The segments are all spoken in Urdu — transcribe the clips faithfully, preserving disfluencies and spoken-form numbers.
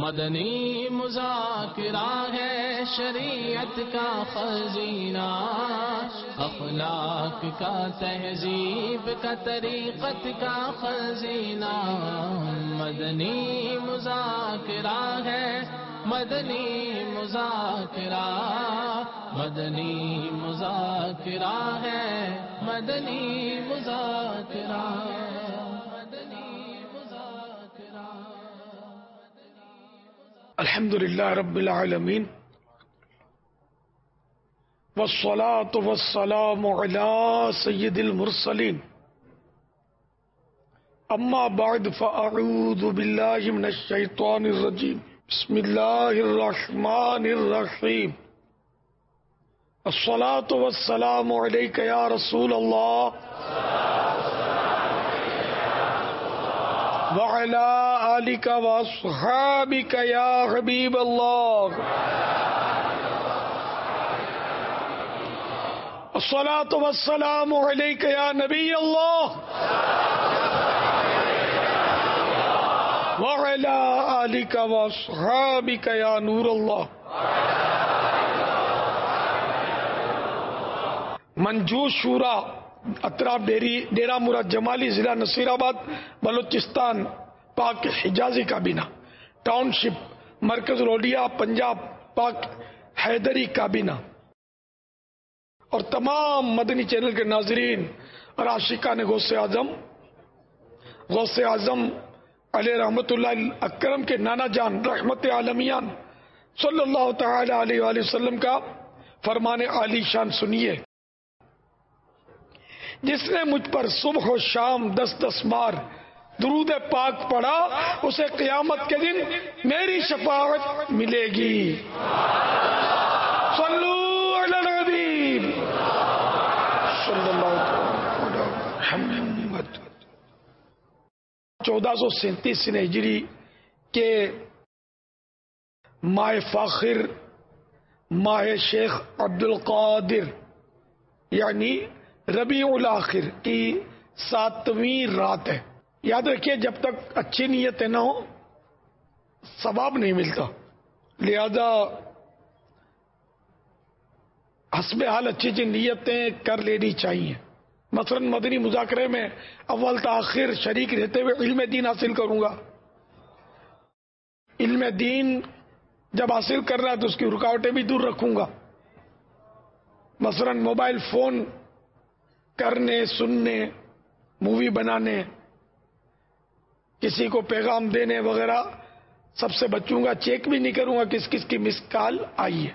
مدنی مذاکرہ ہے شریعت کا خزینہ، اخلاق کا تہذیب کا طریقت کا خزینہ، مدنی مذاکرہ ہے، مدنی مذاکرہ، مدنی مذاکرہ ہے، مدنی مذاکرہ، مدنی مذاکرہ۔ الحمدللہ رب العالمین، والصلاة والسلام علی سید المرسلین، اما بعد فاعوذ باللہ من الشیطان الرجیم، بسم اللہ الرحمن الرحیم، الصلاة والسلام علیک یا رسول اللہ وعلی آلک واصحابک یا حبیب اللہ، الصلاة والسلام علیک یا نبی اللہ وعلی آلک واصحابک یا نور اللہ۔ منجوس شورا اطراف ڈیری ڈیرہ مراد جمالی، ضلع نصیر آباد، بلوچستان، پاک حجازی کابینہ، ٹاؤن شپ، مرکز رولیا، پنجاب، پاک حیدری کابینہ، اور تمام مدنی چینل کے ناظرین اور عاشقان غوث اعظم، غوث اعظم علیہ رحمت اللہ اکرم کے نانا جان رحمت عالمیان صلی اللہ تعالی علیہ وآلہ وسلم کا فرمان عالی شان سنیے۔ جس نے مجھ پر صبح و شام دس دس بار درود پاک پڑھا، اسے قیامت کے دن میری شفاعت ملے گی۔ صلو علی الحبیب صلی اللہ علیہ محمد۔ چودہ سو سینتیس ہجری کے ماہ فاخر، ماہ شیخ عبد القادر یعنی ربیع الاخر کی ساتویں رات ہے۔ یاد رکھیے، جب تک اچھی نیتیں نہ ہو ثواب نہیں ملتا، لہذا حسب حال اچھی اچھی نیتیں کر لینی چاہیے۔ مثلا مدنی مذاکرے میں اول تاخیر شریک رہتے ہوئے علم دین حاصل کروں گا۔ علم دین جب حاصل کر رہا ہے تو اس کی رکاوٹیں بھی دور رکھوں گا۔ مثلا موبائل فون کرنے، سننے، مووی بنانے، کسی کو پیغام دینے وغیرہ سب سے بچوں گا۔ چیک بھی نہیں کروں گا کس کس کی مس کال آئی ہے۔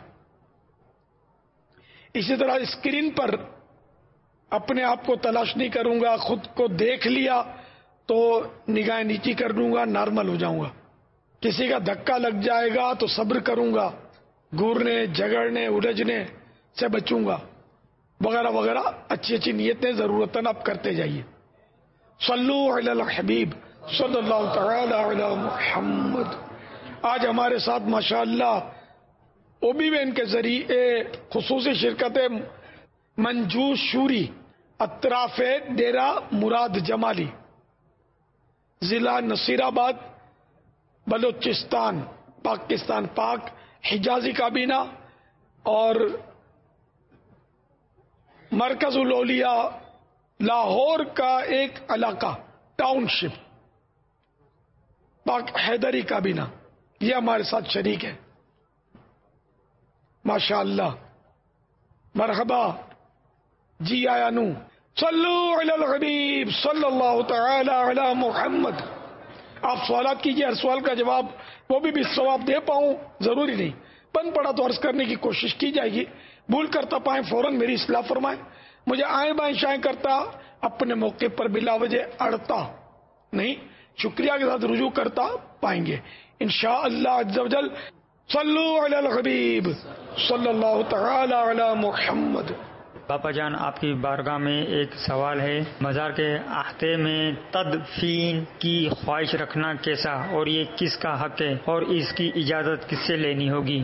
اسی طرح اسکرین پر اپنے آپ کو تلاش نہیں کروں گا، خود کو دیکھ لیا تو نگاہیں نیچی کر دوں گا، نارمل ہو جاؤں گا۔ کسی کا دھکا لگ جائے گا تو صبر کروں گا، گورنے، جھگڑنے، الجھنے سے بچوں گا، وغیرہ وغیرہ اچھی اچھی نیتیں ضرورتاً آپ کرتے جائیے۔ صلو علی الحبیب صلی اللہ تعالی علی محمد۔ آج ہمارے ساتھ ماشاءاللہ او بی وین کے ذریعے خصوصی شرکت منجوس شوری اطراف ڈیرہ مراد جمالی، ضلع نصیر آباد، بلوچستان، پاکستان، پاک حجازی کابینہ اور مرکز الاولیاء لاہور کا ایک علاقہ ٹاؤن شپ، پاک حیدری کابینہ، یہ ہمارے ساتھ شریک ہے۔ ماشاءاللہ، مرحبا، جی آیا نو۔ صلو علی الحبیب صلی اللہ تعالی علی محمد۔ آپ سوالات کیجئے، ہر سوال کا جواب وہ بھی بھی ثواب دے پاؤں ضروری نہیں، بن پڑا تو عرض کرنے کی کوشش کی جائے گی۔ بھول کرتا پائیں فوراً میری اصلاح فرمائیں، مجھے آئیں بائیں شائیں کرتا اپنے موقع پر بلا وجہ اڑتا نہیں، شکریہ کے ساتھ رجوع کرتا پائیں گے انشاءاللہ عز و جل۔ صلو علی الحبیب صلی اللہ تعالی علی محمد۔ باپا جان، آپ کی بارگاہ میں ایک سوال ہے، مزار کے احاطے میں تدفین کی خواہش رکھنا کیسا، اور یہ کس کا حق ہے، اور اس کی اجازت کس سے لینی ہوگی؟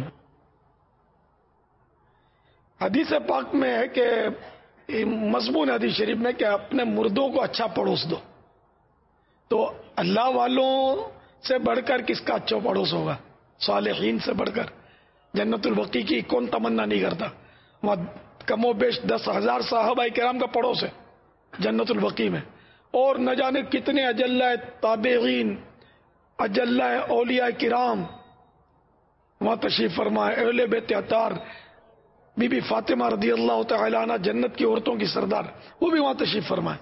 حدیث پاک میں ہے کہ مضمون حدیث شریف میں کہ اپنے مردوں کو اچھا پڑوس دو، تو اللہ والوں سے بڑھ کر کس کا اچھا پڑوس ہوگا؟ صالحین سے بڑھ کر جنت البقیع کی کون تمنا نہیں کرتا. وہاں کم و بیش دس ہزار صحابہ کرام کا پڑوس ہے جنت البقیع میں, اور نہ جانے کتنے اجلہ تابعین, اجلہ اولیاء کرام وہاں تشریف فرمائے. اہل بیت اطہار, بی بی فاطمہ رضی اللہ تعالی عنہ جنت کی عورتوں کی سردار, وہ بھی وہاں تشریف فرمائے.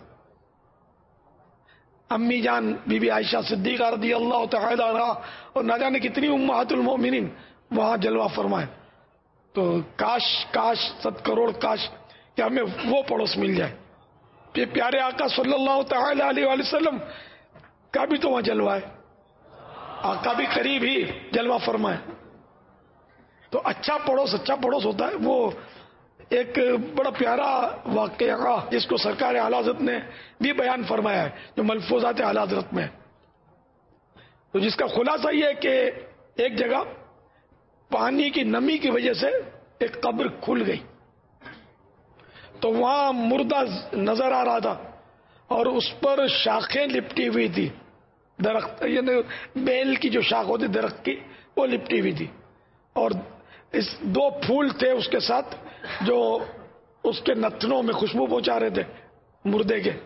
امی جان بی بی عائشہ صدیقہ رضی اللہ تعالی عنہ اور نہ جانے کتنی امہات المؤمنین وہاں جلوہ فرمائے. تو کاش کاش ست کروڑ کاش کہ ہمیں وہ پڑوس مل جائے. پھر پیارے آقا صلی اللہ تعالی علیہ وآلہ وسلم کا بھی تو وہاں جلوہ ہے, آقا بھی قریب ہی جلوہ فرمائے. تو اچھا پڑوس اچھا پڑوس ہوتا ہے. وہ ایک بڑا پیارا واقعہ جس کو سرکار اعلی حضرت نے بھی بیان فرمایا ہے, جو ملفوظات اعلی حضرت میں, تو جس کا خلاصہ یہ ہے کہ ایک جگہ پانی کی نمی کی وجہ سے ایک قبر کھل گئی, تو وہاں مردہ نظر آ رہا تھا اور اس پر شاخیں لپٹی ہوئی تھی, درخت یعنی بیل کی جو شاخ ہوتی درخت کی وہ لپٹی ہوئی تھی, اور اس دو پھول تھے اس کے ساتھ جو اس کے نتنوں میں خوشبو پہنچا رہے تھے مردے کے.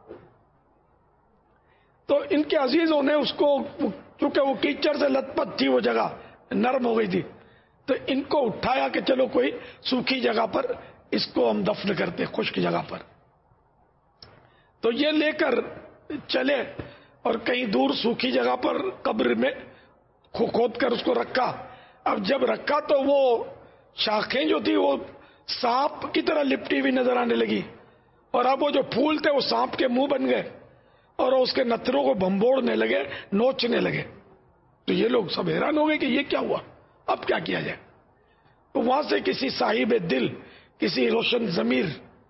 تو ان کے عزیزوں نے اس کو, چونکہ وہ کیچڑ سے لت پت تھی, وہ جگہ نرم ہو گئی تھی, تو ان کو اٹھایا کہ چلو کوئی سوکھی جگہ پر اس کو ہم دفن کرتے, خشک جگہ پر. تو یہ لے کر چلے اور کہیں دور سوکھی جگہ پر قبر میں کھود کر اس کو رکھا. اب جب رکھا تو وہ شاخیں جو تھی وہ سانپ کی طرح لپٹی ہوئی نظر آنے لگی, اور اب وہ جو پھول تھے وہ سانپ کے منہ بن گئے اور اس کے نتروں کو بھمبوڑنے لگے, نوچنے لگے. تو یہ لوگ سب حیران ہو گئے کہ یہ کیا ہوا, اب کیا کیا جائے. تو وہاں سے کسی صاحب دل, کسی روشن ضمیر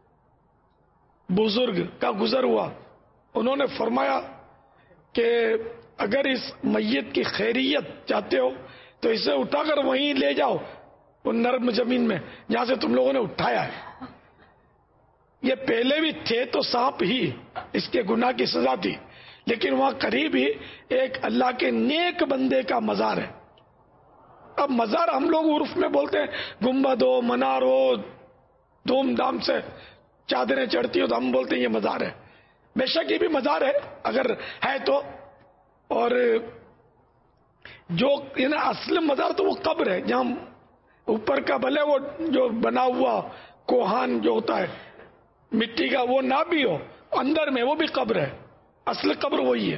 بزرگ کا گزر ہوا. انہوں نے فرمایا کہ اگر اس میت کی خیریت چاہتے ہو تو اسے اٹھا کر وہیں لے جاؤ, وہ نرم زمین میں جہاں سے تم لوگوں نے اٹھایا ہے. یہ پہلے بھی تھے تو سانپ ہی, اس کے گناہ کی سزا تھی, لیکن وہاں قریب ہی ایک اللہ کے نیک بندے کا مزار ہے. اب مزار ہم لوگ عرف میں بولتے ہیں گنبد ہو, منار ہو, دھوم دھام سے چادریں چڑھتی ہو تو ہم بولتے ہیں یہ مزار ہے. بے شک یہ بھی مزار ہے اگر ہے تو, اور جو یعنی اصل مزار تو وہ قبر ہے جہاں اوپر کا بھلے وہ جو بنا ہوا کوہان جو ہوتا ہے مٹی کا وہ نہ بھی ہو, اندر میں وہ بھی قبر ہے, اصل قبر وہی ہے.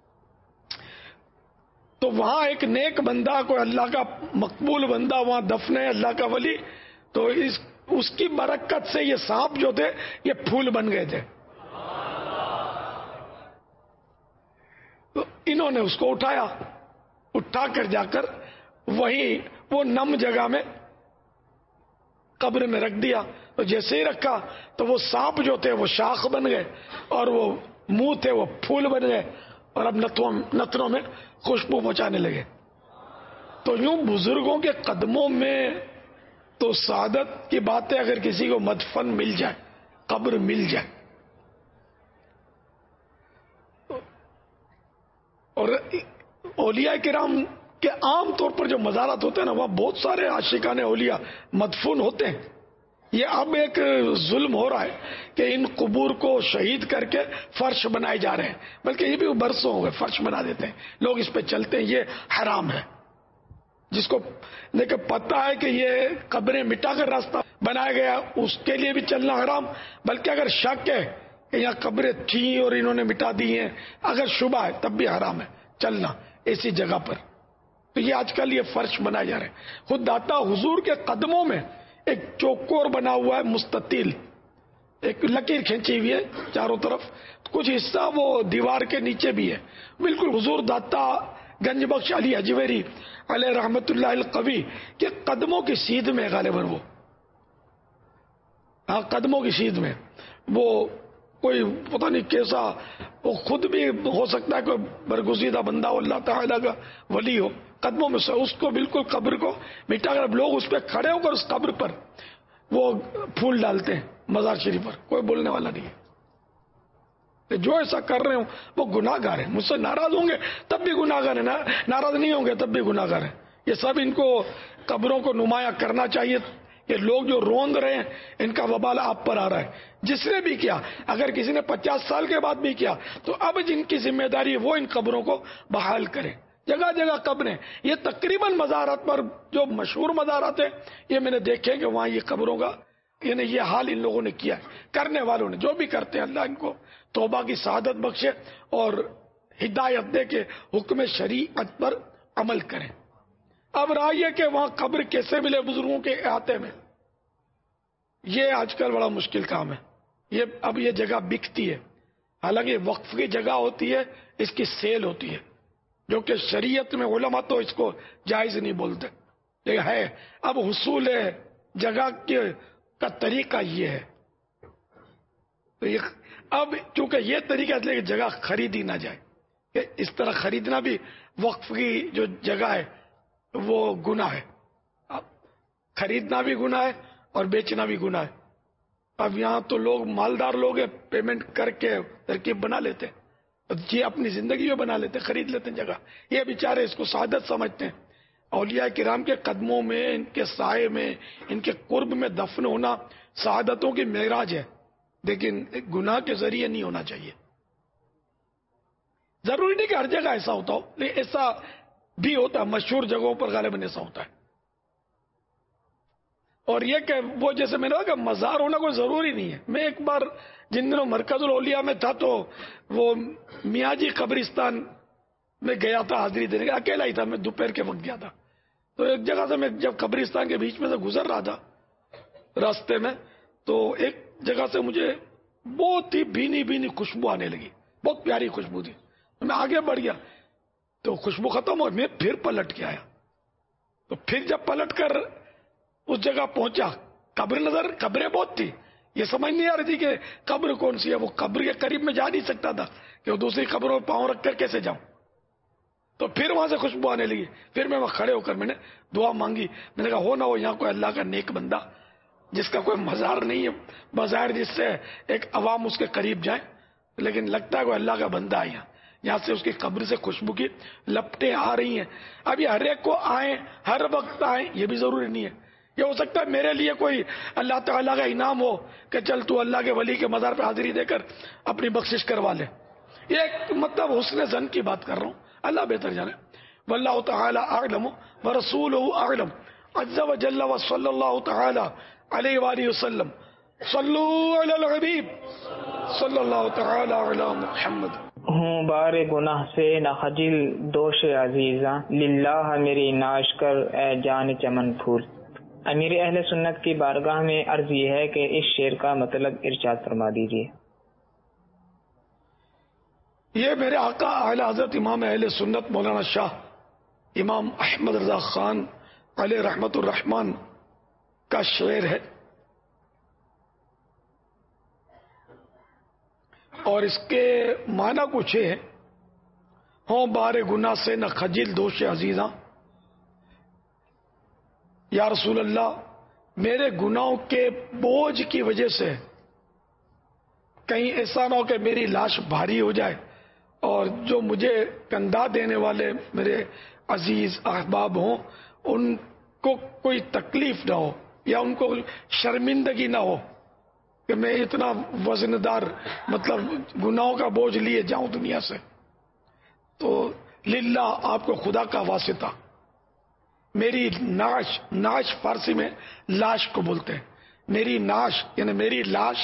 تو وہاں ایک نیک بندہ, کوئی اللہ کا مقبول بندہ وہاں دفن ہے, اللہ کا ولی, تو اس اس کی برکت سے یہ سانپ جو تھے یہ پھول بن گئے تھے. تو انہوں نے اس کو اٹھایا, اٹھا کر جا کر وہی وہ نم جگہ میں قبر میں رکھ دیا. تو جیسے ہی رکھا تو وہ سانپ جو تھے وہ شاخ بن گئے اور وہ منہ تھے وہ پھول بن گئے, اور اب نتنوں میں خوشبو پہنچانے لگے. تو یوں بزرگوں کے قدموں میں تو سعادت کی بات ہے اگر کسی کو مدفن مل جائے, قبر مل جائے. اور اولیاء کرام کے عام طور پر جو مزارات ہوتے ہیں نا, وہاں بہت سارے عاشقان اولیاء مدفون ہوتے ہیں. یہ اب ایک ظلم ہو رہا ہے کہ ان قبور کو شہید کر کے فرش بنائے جا رہے ہیں, بلکہ یہ بھی برسوں ہو گئے فرش بنا دیتے ہیں لوگ, اس پہ چلتے ہیں. یہ حرام ہے. جس کو دیکھیں پتہ ہے کہ یہ قبریں مٹا کر راستہ بنایا گیا اس کے لیے بھی چلنا حرام, بلکہ اگر شک ہے کہ یہاں قبریں تھیں اور انہوں نے مٹا دی ہیں, اگر شبہ ہے تب بھی حرام ہے چلنا ایسی جگہ پر. تو یہ آج کل یہ فرش بنائے جا رہے ہیں. خود داتا حضور کے قدموں میں ایک چوکور بنا ہوا ہے مستطیل, ایک لکیر کھینچی ہوئی ہے چاروں طرف, کچھ حصہ وہ دیوار کے نیچے بھی ہے. بالکل حضور داتا گنج بخش علی حجویری علیہ رحمت اللہ القوی کے قدموں کی سیدھ میں غالباً وہ, ہاں قدموں کی سیدھ میں وہ کوئی پتہ نہیں کیسا, وہ خود بھی ہو سکتا ہے کوئی برگزیدہ بندہ ہو, اللہ تعالیٰ کا ولی ہو, قدموں میں سے اس کو بالکل قبر کو مٹا کر لوگ اس پہ کھڑے ہو کر اس قبر پر وہ پھول ڈالتے ہیں مزار شریف پر, کوئی بولنے والا نہیں ہے. جو ایسا کر رہے ہوں وہ گناہ گار ہیں. مجھ سے ناراض ہوں گے تب بھی گناہ گار ہیں, ناراض نہیں ہوں گے تب بھی گناہ گار ہیں. یہ سب ان کو قبروں کو نمایاں کرنا چاہیے کہ لوگ جو روند رہے ہیں ان کا وبال آپ پر آ رہا ہے. جس نے بھی کیا، اگر کسی نے پچاس سال کے بعد بھی کیا تو اب جن کی ذمہ داری ہے وہ ان قبروں کو بحال کریں. جگہ جگہ قبریں، یہ تقریباً مزارات پر جو مشہور مزارات ہیں یہ میں نے دیکھے کہ وہاں یہ قبروں کا یعنی یہ حال ان لوگوں نے کیا ہے. کرنے والوں نے جو بھی کرتے ہیں اللہ ان کو توبہ کی سعادت بخشے اور ہدایت دے کے حکم شریعت پر عمل کریں. اب رہا یہ کہ وہاں قبر کیسے ملے بزرگوں کے احاطے میں، یہ آج کل بڑا مشکل کام ہے. یہ اب یہ جگہ بکتی ہے، حالانکہ وقف کی جگہ ہوتی ہے، اس کی سیل ہوتی ہے، جو کہ شریعت میں علماء تو اس کو جائز نہیں بولتے، لیکن ہے. اب حصول جگہ کے کا طریقہ یہ ہے. تو یہ اب چونکہ یہ طریقہ ہے کہ جگہ خریدی نہ جائے، کہ اس طرح خریدنا بھی وقف کی جو جگہ ہے وہ گناہ ہے. اب خریدنا بھی گناہ ہے اور بیچنا بھی گناہ ہے. اب یہاں تو لوگ مالدار لوگ ہیں، پیمنٹ کر کے ترکیب بنا لیتے ہیں، یہ اپنی زندگی میں بنا لیتے ہیں، خرید لیتے ہیں جگہ. یہ بیچارے اس کو سعادت سمجھتے ہیں. اولیاء کرام کے قدموں میں، ان کے سائے میں، ان کے قرب میں دفن ہونا سعادتوں کی معراج ہے، لیکن گناہ کے ذریعے نہیں ہونا چاہیے. ضروری نہیں کہ ہر جگہ ایسا ہوتا ہو، لیکن ایسا بھی ہوتا ہے، مشہور جگہوں پر غالباً ایسا ہوتا ہے. اور یہ کہ وہ جیسے میں نے کہا کہ مزار ہونا کوئی ضروری نہیں ہے. میں ایک بار جن دنوں مرکز الاولیاء میں تھا تو وہ میاں جی قبرستان میں گیا تھا حاضری دینے کا، اکیلا ہی تھا، میں دوپہر کے وقت گیا تھا. تو ایک جگہ سے میں جب قبرستان کے بیچ میں سے گزر رہا تھا راستے میں، تو ایک جگہ سے مجھے بہت ہی بھینی بھینی خوشبو آنے لگی، بہت پیاری خوشبو تھی. میں آگے بڑھ گیا تو خوشبو ختم اور میں پھر پلٹ کے آیا. تو پھر جب پلٹ کر اس جگہ پہنچا، قبر نظر قبریں بہت تھی، یہ سمجھ نہیں آ رہی تھی کہ قبر کون سی ہے. وہ قبر کے قریب میں جا نہیں سکتا تھا کہ وہ دوسری قبروں میں پاؤں رکھ کر کیسے جاؤں. تو پھر وہاں سے خوشبو آنے لگی. پھر میں وہاں کھڑے ہو کر میں نے دعا مانگی. میں نے کہا ہو نہ ہو یہاں کوئی اللہ کا نیک بندہ جس کا کوئی مزار نہیں ہے بظاہر، جس سے ایک عوام اس کے قریب جائیں، لیکن لگتا ہے کوئی اللہ کا بندہ ہے یہاں. یہاں سے اس کی قبر سے خوشبو کی لپٹیں آ رہی ہیں. اب یہ ہر ایک کو آئیں، ہر وقت آئیں، یہ بھی ضروری نہیں ہے. یہ ہو سکتا ہے میرے لیے کوئی اللہ تعالیٰ کا انعام ہو کہ چل تو اللہ کے ولی کے مزار پہ حاضری دے کر اپنی بخشش کروا لے. یہ ایک مطلب حسن ظن کی بات کر رہا ہوں، اللہ بہتر جانے. واللہ تعالی اعلم ورسولہ اعلم عز وجل وصلی اللہ تعالی علیہ وآلہ وسلم. صلو علی الحبیب صلی اللہ تعالی علی محمد. ہوں بار گناہ سے نہ خجل دوش عزیزاں، للہ میری ناش کر اے جان چمن پھول. امیر اہل سنت کی بارگاہ میں عرض یہ ہے کہ اس شعر کا مطلب ارشاد فرما دیجیے. یہ میرے آقا اعلی حضرت امام اہل سنت مولانا شاہ امام احمد رضا خان علیہ رحمت الرحمان کا شعر ہے، اور اس کے معنی کچھ ہے: ہوں بار گناہ سے نہ خجل دوش عزیزاں. یا رسول اللہ، میرے گناہوں کے بوجھ کی وجہ سے کہیں ایسا نہ ہو کہ میری لاش بھاری ہو جائے اور جو مجھے کندھا دینے والے میرے عزیز احباب ہوں ان کو کوئی تکلیف نہ ہو یا ان کو شرمندگی نہ ہو کہ میں اتنا وزندار مطلب گناہوں کا بوجھ لیے جاؤں دنیا سے. تو للہ آپ کو خدا کا واسطہ، میری ناش، ناش فارسی میں لاش کو بولتے ہیں، میری ناش یعنی میری لاش.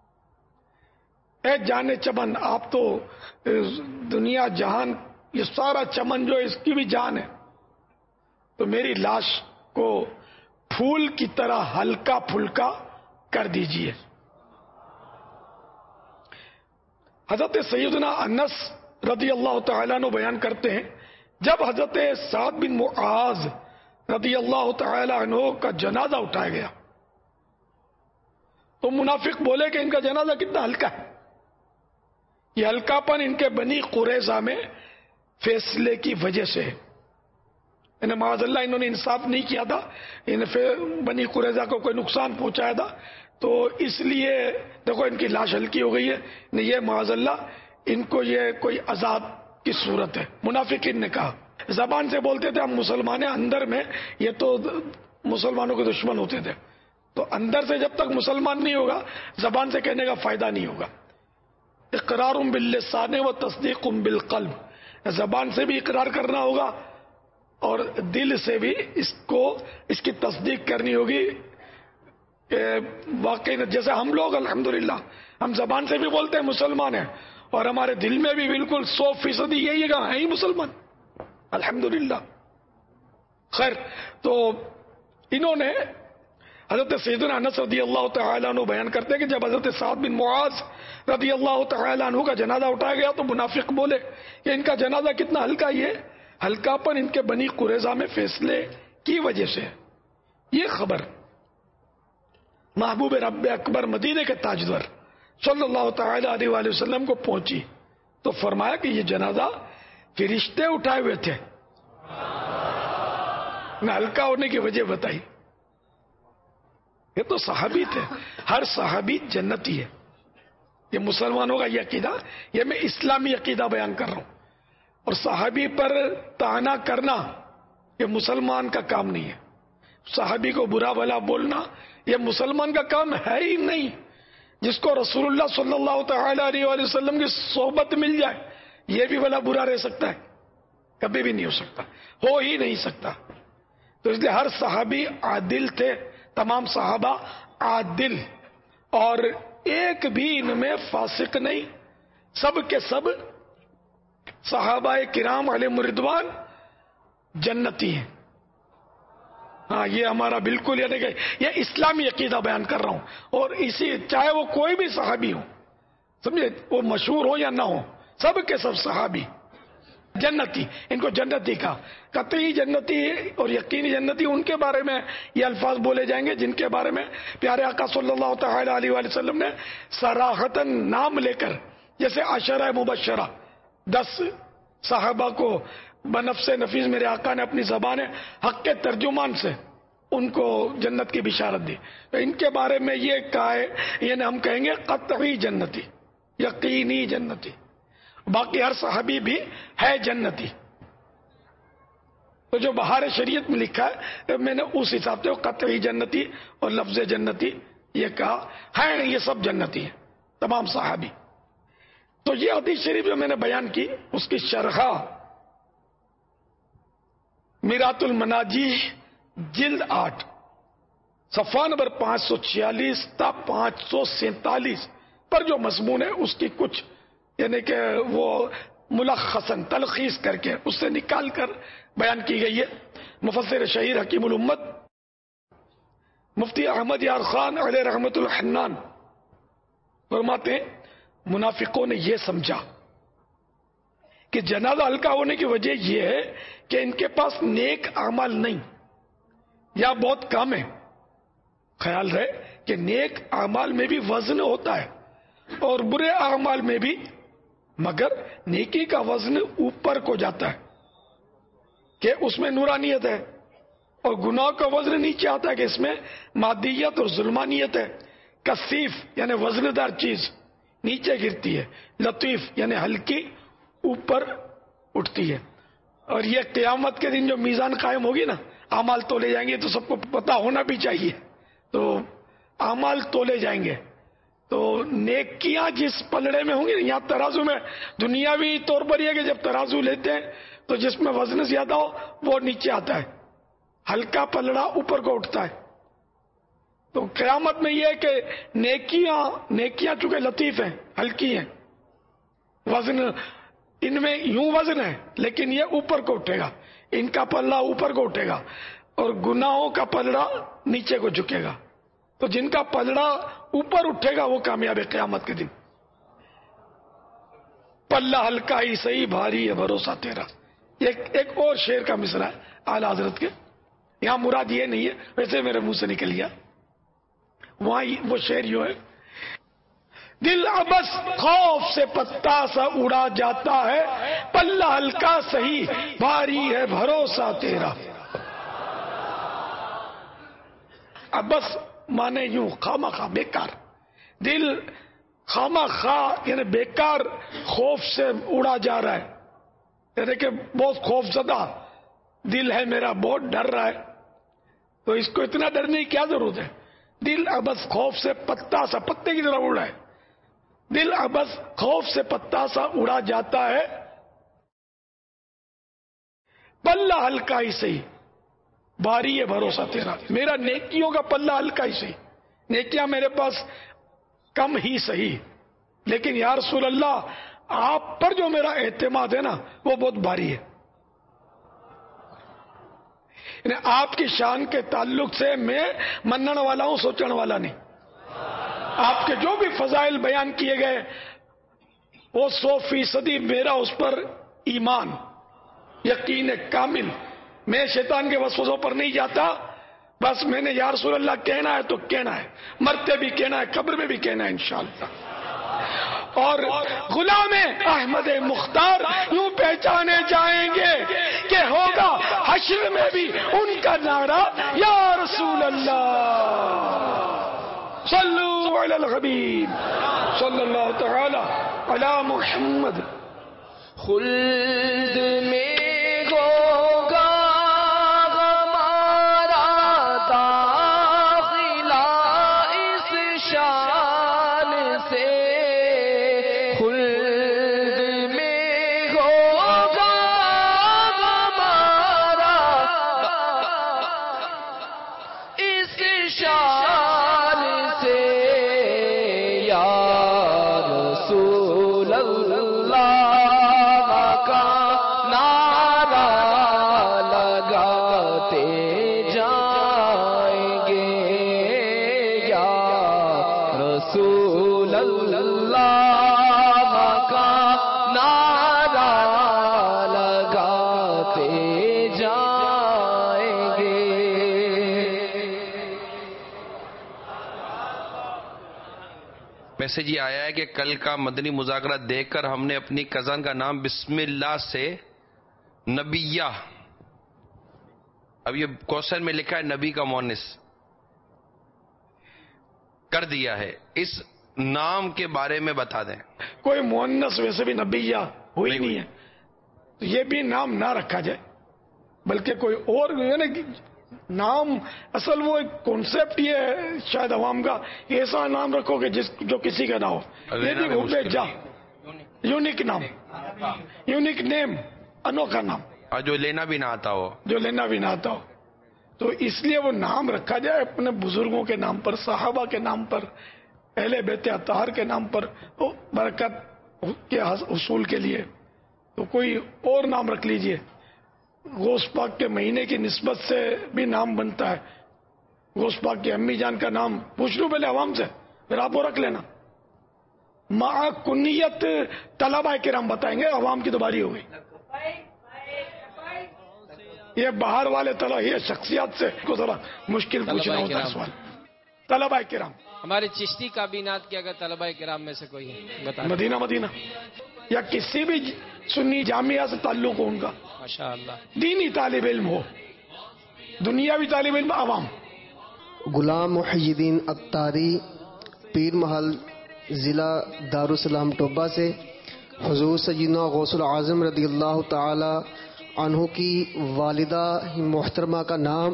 اے جانے چمن، آپ تو دنیا جہان یہ سارا چمن جو ہے اس کی بھی جان ہے، تو میری لاش کو پھول کی طرح ہلکا پھلکا کر دیجئے. حضرت سیدنا انس رضی اللہ تعالیٰ عنہ بیان کرتے ہیں، جب حضرت سعد بن معاذ رضی اللہ تعالی عنہ کا جنازہ اٹھایا گیا تو منافق بولے کہ ان کا جنازہ کتنا ہلکا ہے. یہ ہلکا پن ان کے بنی قریظہ میں فیصلے کی وجہ سے ہے. انہیں معاذ اللہ انہوں نے انصاف نہیں کیا تھا، انہیں بنی قریظہ کو کوئی نقصان پہنچایا تھا، تو اس لیے دیکھو ان کی لاش ہلکی ہو گئی ہے. یہ معاذ اللہ ان کو یہ کوئی عذاب کی صورت ہے. منافقین نے کہا زبان سے بولتے تھے ہم مسلمان ہیں، اندر میں یہ تو مسلمانوں کے دشمن ہوتے تھے. تو اندر سے جب تک مسلمان نہیں ہوگا زبان سے کہنے کا فائدہ نہیں ہوگا. اقرار باللسان و تصدیق بالقلب، زبان سے بھی اقرار کرنا ہوگا اور دل سے بھی اس کو اس کی تصدیق کرنی ہوگی. واقعی جیسے ہم لوگ الحمدللہ ہم زبان سے بھی بولتے ہیں مسلمان ہیں اور ہمارے دل میں بھی بالکل سو فیصدی یہی گا ہے ہی مسلمان الحمدللہ. خیر، تو انہوں نے حضرت سیدنا انس رضی اللہ تعالیٰ عنہ بیان کرتے ہیں کہ جب حضرت سعد بن معاذ رضی اللہ تعالیٰ عنہ کا جنازہ اٹھایا گیا تو منافق بولے کہ ان کا جنازہ کتنا ہلکا، یہ ہلکا پن ان کے بنی قریظہ میں فیصلے کی وجہ سے. یہ خبر محبوب رب اکبر مدینے کے تاجدار صلی اللہ تعالی علیہ وآلہ وسلم کو پہنچی تو فرمایا کہ یہ جنازہ فرشتے اٹھائے ہوئے تھے. نہ ہلکا ہونے کی وجہ بتائی. یہ تو صحابی تھے، ہر صحابی جنتی ہے. یہ مسلمانوں کا یہ عقیدہ، یہ میں اسلامی عقیدہ بیان کر رہا ہوں. اور صحابی پر طعنہ کرنا یہ مسلمان کا کام نہیں ہے. صحابی کو برا بھلا بولنا یہ مسلمان کا کام ہے ہی نہیں. جس کو رسول اللہ صلی اللہ تعالی علیہ وآلہ وسلم کی صحبت مل جائے یہ بھی بھلا برا رہ سکتا ہے؟ کبھی بھی نہیں ہو سکتا، ہو ہی نہیں سکتا. تو اس لیے ہر صحابی عادل تھے، تمام صحابہ عادل، اور ایک بھی ان میں فاسق نہیں. سب کے سب صحابہ کرام علیہم رضوان جنتی ہیں. ہاں یہ ہمارا بالکل یعنی کہ یہ اسلامی عقیدہ بیان کر رہا ہوں. اور اسی چاہے وہ کوئی بھی صحابی ہو، سمجھے، وہ مشہور ہو یا نہ ہو، سب کے سب صحابی جنتی. ان کو جنتی کا قطعی جنتی اور یقینی جنتی ان کے بارے میں یہ الفاظ بولے جائیں گے جن کے بارے میں پیارے آقا صلی اللہ تعالی علیہ وآلہ وسلم نے صراحتاً نام لے کر، جیسے عشرہ مبشرہ دس صحابہ کو بنفس نفیس میرے آقا نے اپنی زبان حق کے ترجمان سے ان کو جنت کی بشارت دی. تو ان کے بارے میں یہ کہا ہے، یعنی ہم کہیں گے قطعی جنتی، یقینی جنتی. باقی ہر صحابی بھی ہے جنتی. تو جو بہار شریعت میں لکھا ہے میں نے اس حساب سے قطعی جنتی اور لفظ جنتی یہ کہا ہے، یہ سب جنتی ہیں تمام صحابی. تو یہ حدیث شریف جو میں نے بیان کی اس کی شرح میرات المناجی جلد آٹھ صفحہ نمبر پانچ سو چھیالیس تا پانچ سو سینتالیس پر جو مضمون ہے اس کی کچھ یعنی کہ وہ ملخصاً تلخیص کر کے اس سے نکال کر بیان کی گئی ہے. مفسر شہیر حکیم الامت مفتی احمد یار خان علیہ رحمت الحنان فرماتے ہیں منافقوں نے یہ سمجھا کہ جنازہ ہلکا ہونے کی وجہ یہ ہے کہ ان کے پاس نیک اعمال نہیں یا بہت کم ہے. خیال رہے کہ نیک اعمال میں بھی وزن ہوتا ہے اور برے اعمال میں بھی، مگر نیکی کا وزن اوپر کو جاتا ہے کہ اس میں نورانیت ہے، اور گناہ کا وزن نیچے آتا ہے کہ اس میں مادیت اور ظلمانیت ہے. کثیف یعنی وزن دار چیز نیچے گرتی ہے، لطیف یعنی ہلکی اوپر اٹھتی ہے. اور یہ قیامت کے دن جو میزان قائم ہوگی نا، اعمال تولے جائیں گے، تو سب کو پتا ہونا بھی چاہیے. تو اعمال تولے جائیں گے تو نیکیاں جس پلڑے میں ہوں گی، یہاں ترازو میں دنیاوی طور پر یہ کہ جب ترازو لیتے ہیں تو جس میں وزن زیادہ ہو وہ نیچے آتا ہے، ہلکا پلڑا اوپر کو اٹھتا ہے. تو قیامت میں یہ ہے کہ نیکیاں نیکیاں چونکہ لطیف ہیں، ہلکی ہیں، وزن ان میں یوں وزن ہے لیکن یہ اوپر کو اٹھے گا، ان کا پلڑا اوپر کو اٹھے گا اور گناہوں کا پلڑا نیچے کو جھکے گا. تو جن کا پلڑا اوپر اٹھے گا وہ کامیاب ہے قیامت کے دن. پلہ ہلکا ہی صحیح، بھاری ہے بھروسہ تیرا. ایک ایک اور شعر کا مصرع ہے اعلیٰ حضرت کے، یہاں مراد یہ نہیں ہے، ویسے میرے منہ سے نکل گیا. وہاں وہ شعر یوں ہے، دل ابس خوف سے پتا سا اڑا جاتا ہے، پلہ ہلکا صحیح بھاری ہے بھروسہ تیرا. ابس مانے یوں خامہ خواہ بیکار، دل خامہ خواہ یعنی بیکار خوف سے اڑا جا رہا ہے، یعنی کہ بہت خوف زدہ دل ہے میرا بہت ڈر رہا ہے، تو اس کو اتنا ڈرنے کی کیا ضرورت ہے؟ دل ابس خوف سے پتا سا پتے کی طرح اڑا ہے، دل ابس خوف سے پتا سا اڑا جاتا ہے، پلہ ہلکا ہی صحیح بھاری ہے بھروسہ تیرا، میرا نیکیوں کا پلہ ہلکا ہی صحیح، نیکیاں میرے پاس کم ہی صحیح، لیکن یا رسول اللہ آپ پر جو میرا اعتماد ہے نا وہ بہت بھاری ہے، یعنی آپ کی شان کے تعلق سے میں منن والا ہوں، سوچن والا نہیں۔ آپ کے جو بھی فضائل بیان کیے گئے وہ سو فیصدی میرا اس پر ایمان یقین کامل، میں شیطان کے وسوسوں پر نہیں جاتا، بس میں نے یا رسول اللہ کہنا ہے تو کہنا ہے، مرتے بھی کہنا ہے، قبر میں بھی کہنا ہے انشاءاللہ۔ اور غلام احمد مختار یوں پہچانے جائیں گے کہ ہوگا حشر میں بھی ان کا نعرہ یا رسول اللہ، صلو علی الحبیب صلی اللہ تعالی علی محمد۔ خلد میں میسج یہ آیا ہے کہ کل کا مدنی مذاکرہ دیکھ کر ہم نے اپنی کزن کا نام بسم اللہ سے نبیہ، اب یہ کوشچن میں لکھا ہے نبی کا مؤنث کر دیا ہے، اس نام کے بارے میں بتا دیں۔ کوئی مؤنث ویسے بھی نبیہ ہوئی نہیں ہے، تو یہ بھی نام نہ رکھا جائے، بلکہ کوئی اور نام، اصل وہ ایک کانسیپٹ یہ ہے شاید عوام کا، ایسا نام رکھو کہ جس جو کسی کا نہ ہو، یہ بھی ہوبے جا، یونیک نام، یونیک نیم، انوکھا نام، اور جو لینا بھی نہ آتا ہو، جو لینا بھی نہ آتا ہو، تو اس لیے وہ نام رکھا جائے اپنے بزرگوں کے نام پر، صحابہ کے نام پر، اہل بیت اطہار کے نام پر، برکت کے حصول کے لیے، تو کوئی اور نام رکھ لیجئے۔ غوث پاک کے مہینے کی نسبت سے بھی نام بنتا ہے، غوث پاک کی امی جان کا نام پوچھ لوں پہلے عوام سے، پھر آپ وہ رکھ لینا۔ مع کنیت طلبہ کرام بتائیں گے، عوام کی تو باری ہو گئی، یہ باہر والے طلبہ، یہ شخصیات سے کو ذرا مشکل پوچھنا ہوتا ہے سوال۔ طلبہ کرام ہمارے چشتی کابینات کے اگر طلبہ کرام میں سے کوئی ہے، مدینہ مدینہ یا کسی بھی سنی جامعہ سے تعلق ہو ان کا، ماشاء اللہ، دینی طالب علم ہو، دنیاوی طالب علم، عوام۔ غلام محی الدین اتاری، پیر محل، ضلع دارالسلام ٹوبہ سے حضور سیدنا غوث العظم رضی اللہ تعالی عنہ کی والدہ محترمہ کا نام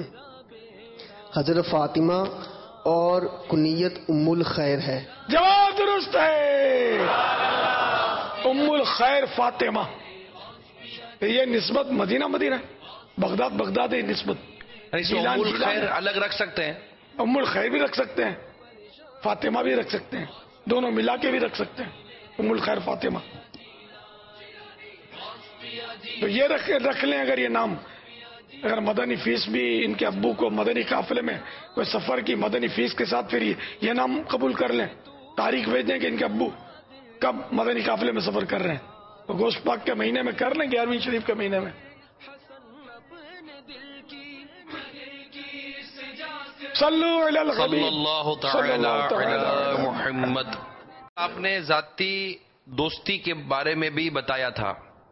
حضرت فاطمہ اور کنیت ام الخیر ہے۔ جواب درست ہے، ام الخیر فاطمہ، یہ نسبت مدینہ مدینہ، بغداد بغداد ہے نسبت۔ ام الخیر الگ رکھ سکتے ہیں، ام الخیر بھی رکھ سکتے ہیں، فاطمہ بھی رکھ سکتے ہیں، دونوں ملا کے بھی رکھ سکتے ہیں، ام الخیر فاطمہ، تو یہ رکھ رکھ لیں اگر یہ نام، اگر مدنی فیس بھی ان کے ابو کو مدنی قافلے میں کوئی سفر کی مدنی فیس کے ساتھ پھر یہ نام قبول کر لیں، تاریخ بھیج دیں کہ ان کے ابو کب مدنی قافلے میں سفر کر رہے ہیں، تو گوشت پاک کے مہینے میں کر لیں، گیارہویں شریف کے مہینے میں۔ صلو علی الحبیب صلی اللہ تعالی علی محمد۔ آپ نے ذاتی دوستی کے بارے میں بھی بتایا تھا،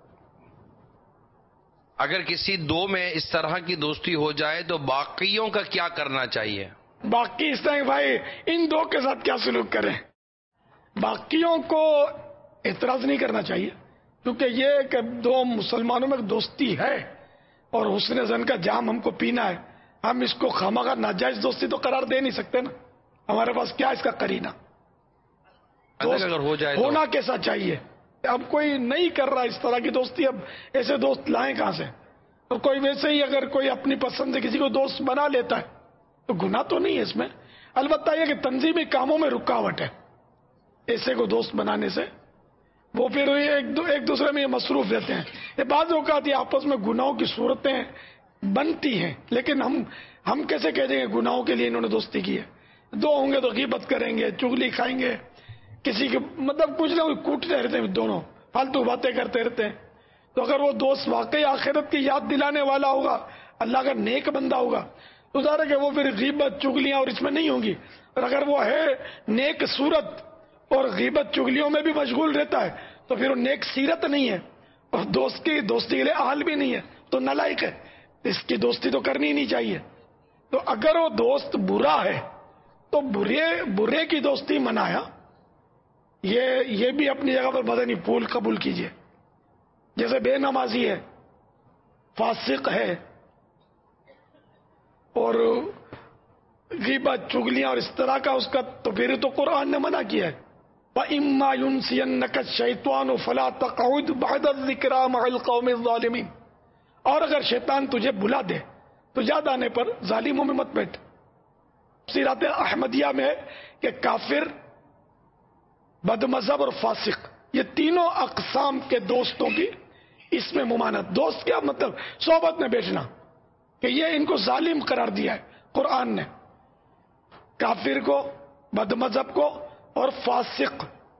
اگر کسی دو میں اس طرح کی دوستی ہو جائے تو باقیوں کا کیا کرنا چاہیے؟ باقی اس طرح بھائی ان دو کے ساتھ کیا سلوک کریں؟ باقیوں کو اعتراض نہیں کرنا چاہیے، کیونکہ یہ کہ دو مسلمانوں میں دوستی ہے اور حسن زن کا جام ہم کو پینا ہے، ہم اس کو خامخواہ ناجائز دوستی تو قرار دے نہیں سکتے نا. ہمارے پاس کیا اس کا قرینہ؟ اگر ہو جائے ہونا کیسا چاہیے؟ اب کوئی نہیں کر رہا اس طرح کی دوستی، اب ایسے دوست لائیں کہاں سے؟ اور کوئی ویسے ہی اگر کوئی اپنی پسند سے کسی کو دوست بنا لیتا ہے تو گناہ تو نہیں ہے اس میں. البتہ یہ کہ تنظیمی کاموں میں رکاوٹ ہے ایسے کو دوست بنانے سے. وہ پھر ایک دو ایک دوسرے میں یہ مصروف رہتے ہیں. یہ بعض اوقات یہ آپس میں گناہوں کی صورتیں بنتی ہیں، لیکن ہم ہم کیسے کہہ دیں گے گناہوں کے لیے انہوں نے دوستی کی ہے؟ دو ہوں گے تو غیبت کریں گے، چغلی کھائیں گے، کسی کے مطلب کچھ نہ کچھ کوٹتے رہتے ہیں، دونوں فالتو باتیں کرتے رہتے ہیں. تو اگر وہ دوست واقعی آخرت کی یاد دلانے والا ہوگا، اللہ کا نیک بندہ ہوگا، تو ظاہر ہے کہ وہ پھر غیبت چغلیاں اور اس میں نہیں ہوں گی. اور اگر وہ ہے نیک صورت اور غیبت چغلیوں میں بھی مشغول رہتا ہے تو پھر وہ نیک سیرت نہیں ہے اور دوست کی دوستی کے لیے اہل بھی نہیں ہے، تو نالائق ہے. اس کی دوستی تو کرنی ہی نہیں چاہیے. تو اگر وہ دوست برا ہے تو برے برے کی دوستی منایا، یہ یہ بھی اپنی جگہ پر مدنی پھول قبول کیجئے. جیسے بے نمازی ہے، فاسق ہے، اور غیبت چغلیاں اور اس طرح کا اس کا، تو پھر تو قرآن نے منع کیا ہے. وَإِمَّا يُنْسِيَنَّكَ الشَّيْطَانُ فَلَا تَقْعُدْ بَعْدَ الذِّكْرَىٰ مَعَ الْقَوْمِ الظَّالِمِينَ. اور اگر شیطان تجھے بلا دے تو یاد آنے پر ظالموں میں مت بیٹھ. سیرات احمدیہ میں ہے کہ کافر، بد مذہب اور فاسق، یہ تینوں اقسام کے دوستوں کی اس میں ممانعت. دوست کیا مطلب؟ صحبت میں بیٹھنا، کہ یہ ان کو ظالم قرار دیا ہے قرآن نے، کافر کو، بد مذہب کو اور فاسق.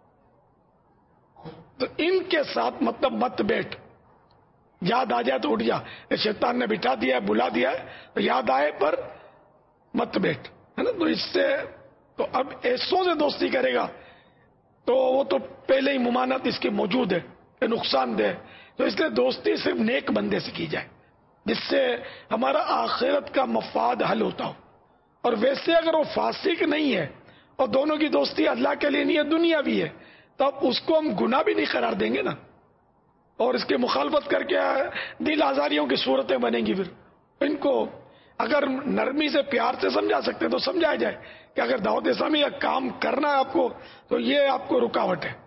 تو ان کے ساتھ مطلب مت بیٹھ. یاد آ جائے تو اٹھ جا. شیطان نے بٹھا دیا ہے، بلا دیا ہے، تو یاد آئے پر مت بیٹھ، ہے نا. تو اس سے تو اب ایسوں سے دوستی کرے گا تو وہ تو پہلے ہی ممانعت اس کی موجود ہے کہ نقصان دہ. تو اس لیے دوستی صرف نیک بندے سے کی جائے جس سے ہمارا آخرت کا مفاد حل ہوتا ہو. اور ویسے اگر وہ فاسق نہیں ہے اور دونوں کی دوستی اللہ کے لیے نہیں ہے، دنیا بھی ہے، تو اب اس کو ہم گناہ بھی نہیں قرار دیں گے نا. اور اس کی مخالفت کر کے دل آزاریوں کی صورتیں بنیں گی. پھر ان کو اگر نرمی سے پیار سے سمجھا سکتے ہیں تو سمجھایا جائے کہ اگر دعوت اسلامی کا کام کرنا ہے آپ کو تو یہ آپ کو رکاوٹ ہے.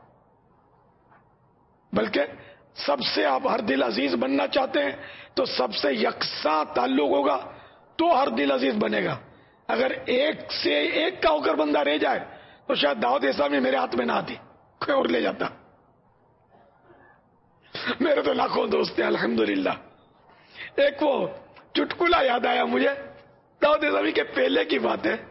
بلکہ سب سے آپ ہر دل عزیز بننا چاہتے ہیں تو سب سے یکساں تعلق ہوگا تو ہر دل عزیز بنے گا. اگر ایک سے ایک کا ہو کر بندہ رہ جائے تو شاید دعوت اسلامی میرے ہاتھ میں نہ آتی، کوئی اور لے جاتا. میرے تو لاکھوں دوست ہیں الحمدللہ. ایک وہ چٹکلا یاد آیا مجھے، دعوت اسلامی کے پہلے کی بات ہے.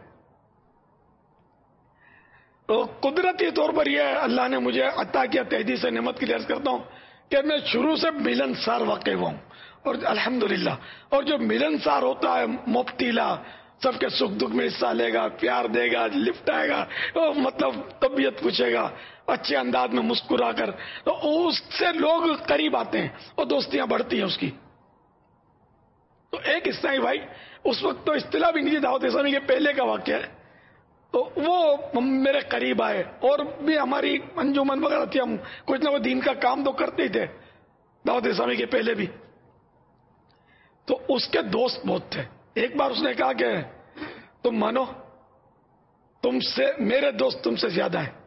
تو قدرتی طور پر یہ اللہ نے مجھے عطا کیا، تہدی سے نعمت کے لیے عرض کرتا ہوں کہ میں شروع سے ملنسار واقع ہوا ہوں. اور الحمدللہ، اور جو ملنسار ہوتا ہے، مبتلا، سب کے سکھ دکھ میں حصہ لے گا، پیار دے گا، لفٹ آئے گا، مطلب طبیعت پوچھے گا اچھے انداز میں مسکرا کر، تو اس سے لوگ قریب آتے ہیں اور دوستیاں بڑھتی ہیں اس کی. تو ایک اسلامی بھائی، اس وقت تو اصطلاح بھی نہیں تھی، دعوت اسلامی کے پہلے کا واقعہ ہے، تو وہ میرے قریب آئے. اور بھی ہماری انجمن وغیرہ تھی، ہم کچھ نہ کچھ دین کا کام تو کرتے ہی تھے دعوت اسلامی کے پہلے بھی. تو اس کے دوست بہت تھے. ایک بار اس نے کہا کہ تم مانو تم سے میرے دوست تم سے زیادہ ہیں.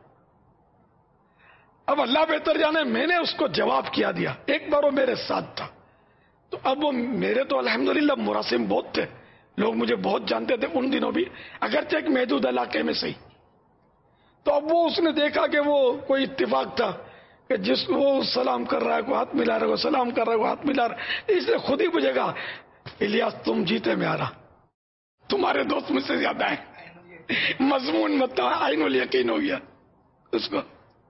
اب اللہ بہتر جانے، میں نے اس کو جواب کیا دیا. ایک بار وہ میرے ساتھ تھا، تو اب وہ میرے تو الحمدللہ مراسم بہت تھے، لوگ مجھے بہت جانتے تھے ان دنوں بھی، اگرچہ ایک محدود علاقے میں صحیح. تو اب وہ اس نے دیکھا کہ وہ کوئی اتفاق تھا کہ جس وہ سلام کر رہا ہے کو ہاتھ ملا رہا ہے، کو سلام کر رہا ہے کو ہاتھ ملا رہا ہے. اس لیے خود ہی مجھے کہا الیاس تم جیتے میں آ رہا، تمہارے دوست مجھ سے زیادہ ہیں. مضمون مطلب عین الیقین ہو گیا اس کو.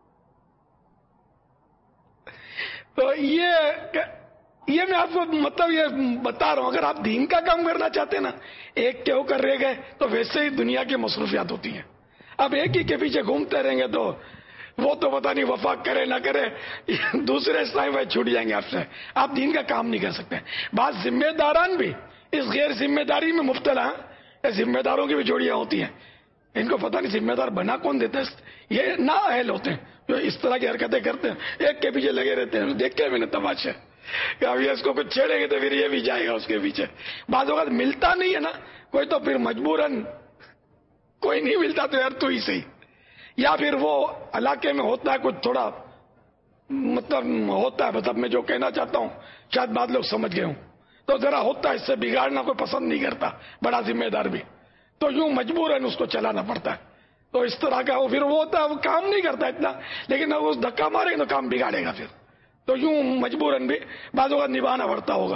تو یہ یہ میں آپ کو مطلب یہ بتا رہا ہوں، اگر آپ دین کا کام کرنا چاہتے ہیں نا، ایک کے ہو کر رہ گئے تو ویسے ہی دنیا کی مصروفیات ہوتی ہیں. اب ایک ہی کے پیچھے گھومتے رہیں گے تو وہ تو پتہ نہیں وفا کرے نہ کرے، دوسرے اسلامی بھائی چھوٹ جائیں گے آپ سے، آپ دین کا کام نہیں کر سکتے. بعض ذمہ داران بھی اس غیر ذمہ داری میں مبتلا ہیں. ذمہ داروں کی بھی جوڑیاں ہوتی ہیں، ان کو پتہ نہیں ذمہ دار بنا کون دیتا ہے، یہ نا اہل ہوتے ہیں جو اس طرح کی حرکتیں کرتے ہیں، ایک کے پیچھے لگے رہتے ہیں. دیکھ کے میں نے تماشے کہ اب یہ اس کو کچھ چھیڑیں گے تو پھر یہ بھی جائے گا اس کے پیچھے. بعض اوقات ملتا نہیں ہے نا کوئی تو پھر مجبوراً کوئی نہیں ملتا تو یار تو ہی صحیح. یا پھر وہ علاقے میں ہوتا ہے کچھ تھوڑا مطلب ہوتا ہے, مطلب میں جو کہنا چاہتا ہوں شاید بعض لوگ سمجھ گئے ہوں, تو ذرا ہوتا ہے اس سے بگاڑنا کوئی پسند نہیں کرتا, بڑا ذمہ دار بھی, تو یوں مجبوراً اس کو چلانا پڑتا ہے. تو اس طرح کا وہ پھر وہ ہوتا ہے, وہ کام نہیں کرتا اتنا, لیکن اگر اس دھکا مارے گا تو کام بگاڑے گا پھر, تو یوں مجبوراً بھی بعض اوقات نبھانا پڑتا ہوگا.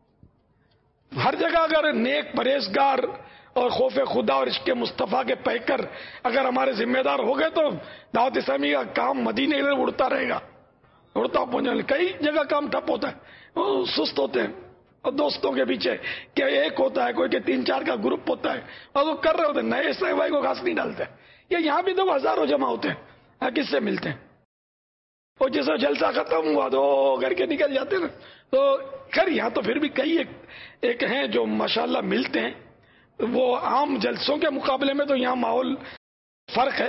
ہر جگہ اگر نیک پرہیزگار اور خوف خدا اور عشق مصطفیٰ کے پیکر اگر ہمارے ذمہ دار ہو گئے تو دعوت اسلامی کا کام مدینے میں اڑتا رہے گا, اڑتا پہنچنے. کئی جگہ کام ٹھپ ہوتا ہے, وہ سست ہوتے ہیں, اور دوستوں کے پیچھے کہ ایک ہوتا ہے, کوئی کہ تین چار کا گروپ ہوتا ہے, اور وہ کر رہے ہوتے ہیں, نئے اسلامی بھائی کو گھاس نہیں ڈالتے. یہ یہاں بھی تو ہزاروں جمع ہوتے ہیں, کس سے ملتے ہیں, اور جیسے جلسہ ختم ہوا تو گھر کے نکل جاتے ہیں نا. تو خیر یہاں تو پھر بھی کئی ایک, ایک ہیں جو ماشاءاللہ ملتے ہیں. وہ عام جلسوں کے مقابلے میں تو یہاں ماحول فرق ہے,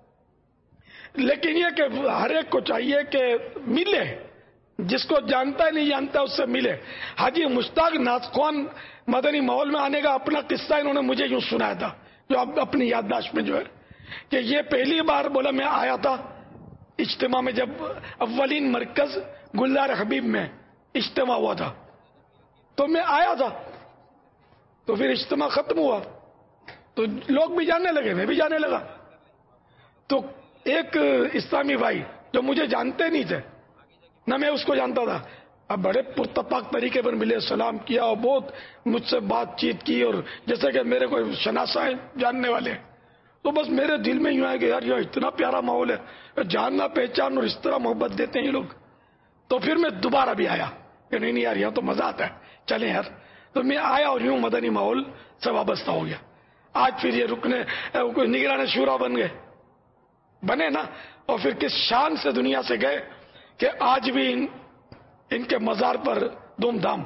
لیکن یہ کہ ہر ایک کو چاہیے کہ ملے, جس کو جانتا ہے نہیں جانتا اس سے ملے. حاجی مشتاق نازخوان مدنی ماحول میں آنے کا اپنا قصہ انہوں نے مجھے یوں سنایا تھا, جو اب اپنی یادداشت میں جو ہے کہ یہ پہلی بار بولا میں آیا تھا اجتماع میں, جب اولین مرکز گلزار حبیب میں اجتماع ہوا تھا تو میں آیا تھا. تو پھر اجتماع ختم ہوا تو لوگ بھی جاننے لگے, میں بھی جانے لگا. تو ایک اسلامی بھائی جو مجھے جانتے نہیں تھے نہ میں اس کو جانتا تھا, اب بڑے پرتپاک طریقے پر ملے, سلام کیا اور بہت مجھ سے بات چیت کی, اور جیسے کہ میرے کوئی شناسا ہے جاننے والے. تو بس میرے دل میں یوں ہے کہ یار یہ اتنا پیارا ماحول ہے, جاننا پہچان اور اس طرح محبت دیتے ہیں یہ لوگ. تو پھر میں دوبارہ بھی آیا کہ نہیں نہیں یار یہاں تو مزہ آتا ہے, چلیں یار. تو میں آیا اور یوں مدنی ماحول سے وابستہ ہو گیا. آج پھر یہ رکنے نگران شورا بن گئے, بنے نا, اور پھر کس شان سے دنیا سے گئے کہ آج بھی ان, ان کے مزار پر دھوم دھام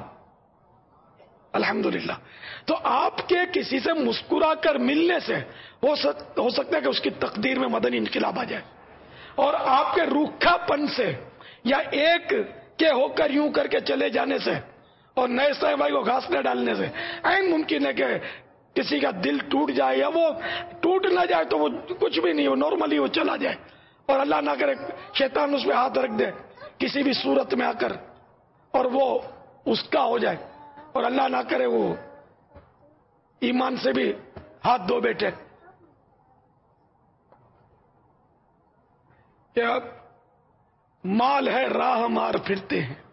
الحمدللہ. تو آپ کے کسی سے مسکرا کر ملنے سے ہو سک ہو سکتا ہے کہ اس کی تقدیر میں مدنی انقلاب آ جائے, اور آپ کے روکھا پن سے یا ایک کے ہو کر یوں کر کے چلے جانے سے اور نئے صاحب بھائی کو گھاس نہ ڈالنے سے عین ممکن ہے کہ کسی کا دل ٹوٹ جائے, یا وہ ٹوٹ نہ جائے تو وہ کچھ بھی نہیں, وہ نارملی وہ چلا جائے, اور اللہ نہ کرے شیطان اس پہ ہاتھ رکھ دے کسی بھی صورت میں آ کر اور وہ اس کا ہو جائے, اور اللہ نہ کرے وہ ایمان سے بھی ہاتھ دھو بیٹھے. کہ مال ہے راہ مار پھرتے ہیں,